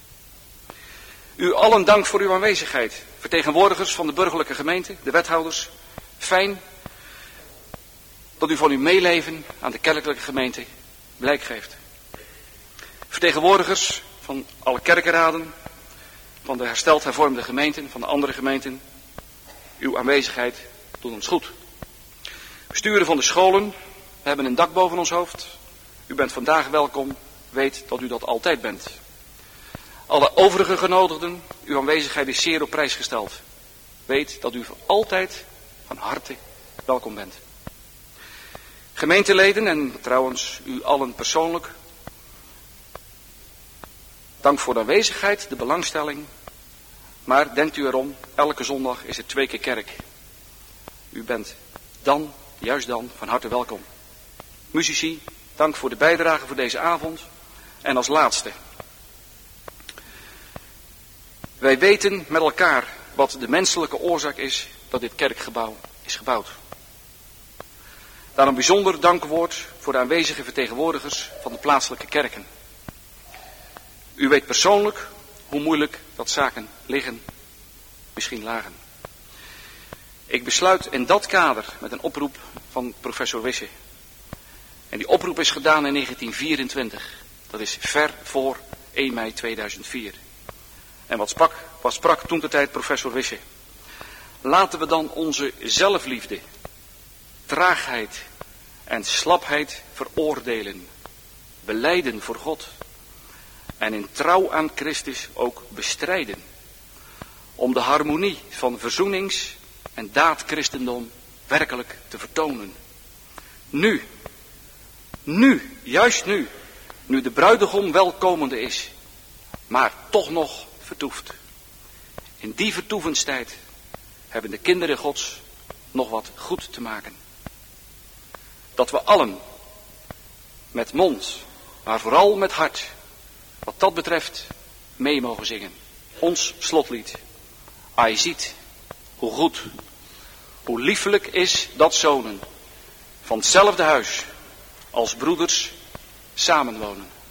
U allen dank voor uw aanwezigheid. Vertegenwoordigers van de burgerlijke gemeente, de wethouders. Fijn dat u van uw meeleven aan de kerkelijke gemeente blijk geeft. Vertegenwoordigers van alle kerkenraden, van de hersteld hervormde gemeenten, van de andere gemeenten. Uw aanwezigheid doet ons goed. Besturen van de scholen, we hebben een dak boven ons hoofd. U bent vandaag welkom, weet dat u dat altijd bent. Alle overige genodigden, uw aanwezigheid is zeer op prijs gesteld. Weet dat u voor altijd van harte welkom bent. Gemeenteleden en trouwens u allen persoonlijk. Dank voor de aanwezigheid, de belangstelling. Maar denkt u erom, elke zondag is het 2 keer kerk. U bent dan, juist dan, van harte welkom. Musici, dank voor de bijdrage voor deze avond. En als laatste. Wij weten met elkaar wat de menselijke oorzaak is dat dit kerkgebouw is gebouwd. Daarom bijzonder dankwoord voor de aanwezige vertegenwoordigers van de plaatselijke kerken. U weet persoonlijk hoe moeilijk dat zaken liggen, misschien lagen. Ik besluit in dat kader met een oproep van professor Wisse. En die oproep is gedaan in 1924. Dat is ver voor 1 mei 2004. En wat sprak toen de tijd professor Wisse? Laten we dan onze zelfliefde, traagheid en slapheid veroordelen, belijden voor God en in trouw aan Christus ook bestrijden, om de harmonie van verzoenings- en daadchristendom werkelijk te vertonen. Nu, juist nu de bruidegom welkomende is, maar toch nog vertoeft. In die vertoevenstijd hebben de kinderen Gods nog wat goed te maken. Dat we allen met mond, maar vooral met hart, wat dat betreft, mee mogen zingen. Ons slotlied. Ai ziet, hoe goed, hoe liefelijk is dat zonen van hetzelfde huis als broeders samenwonen.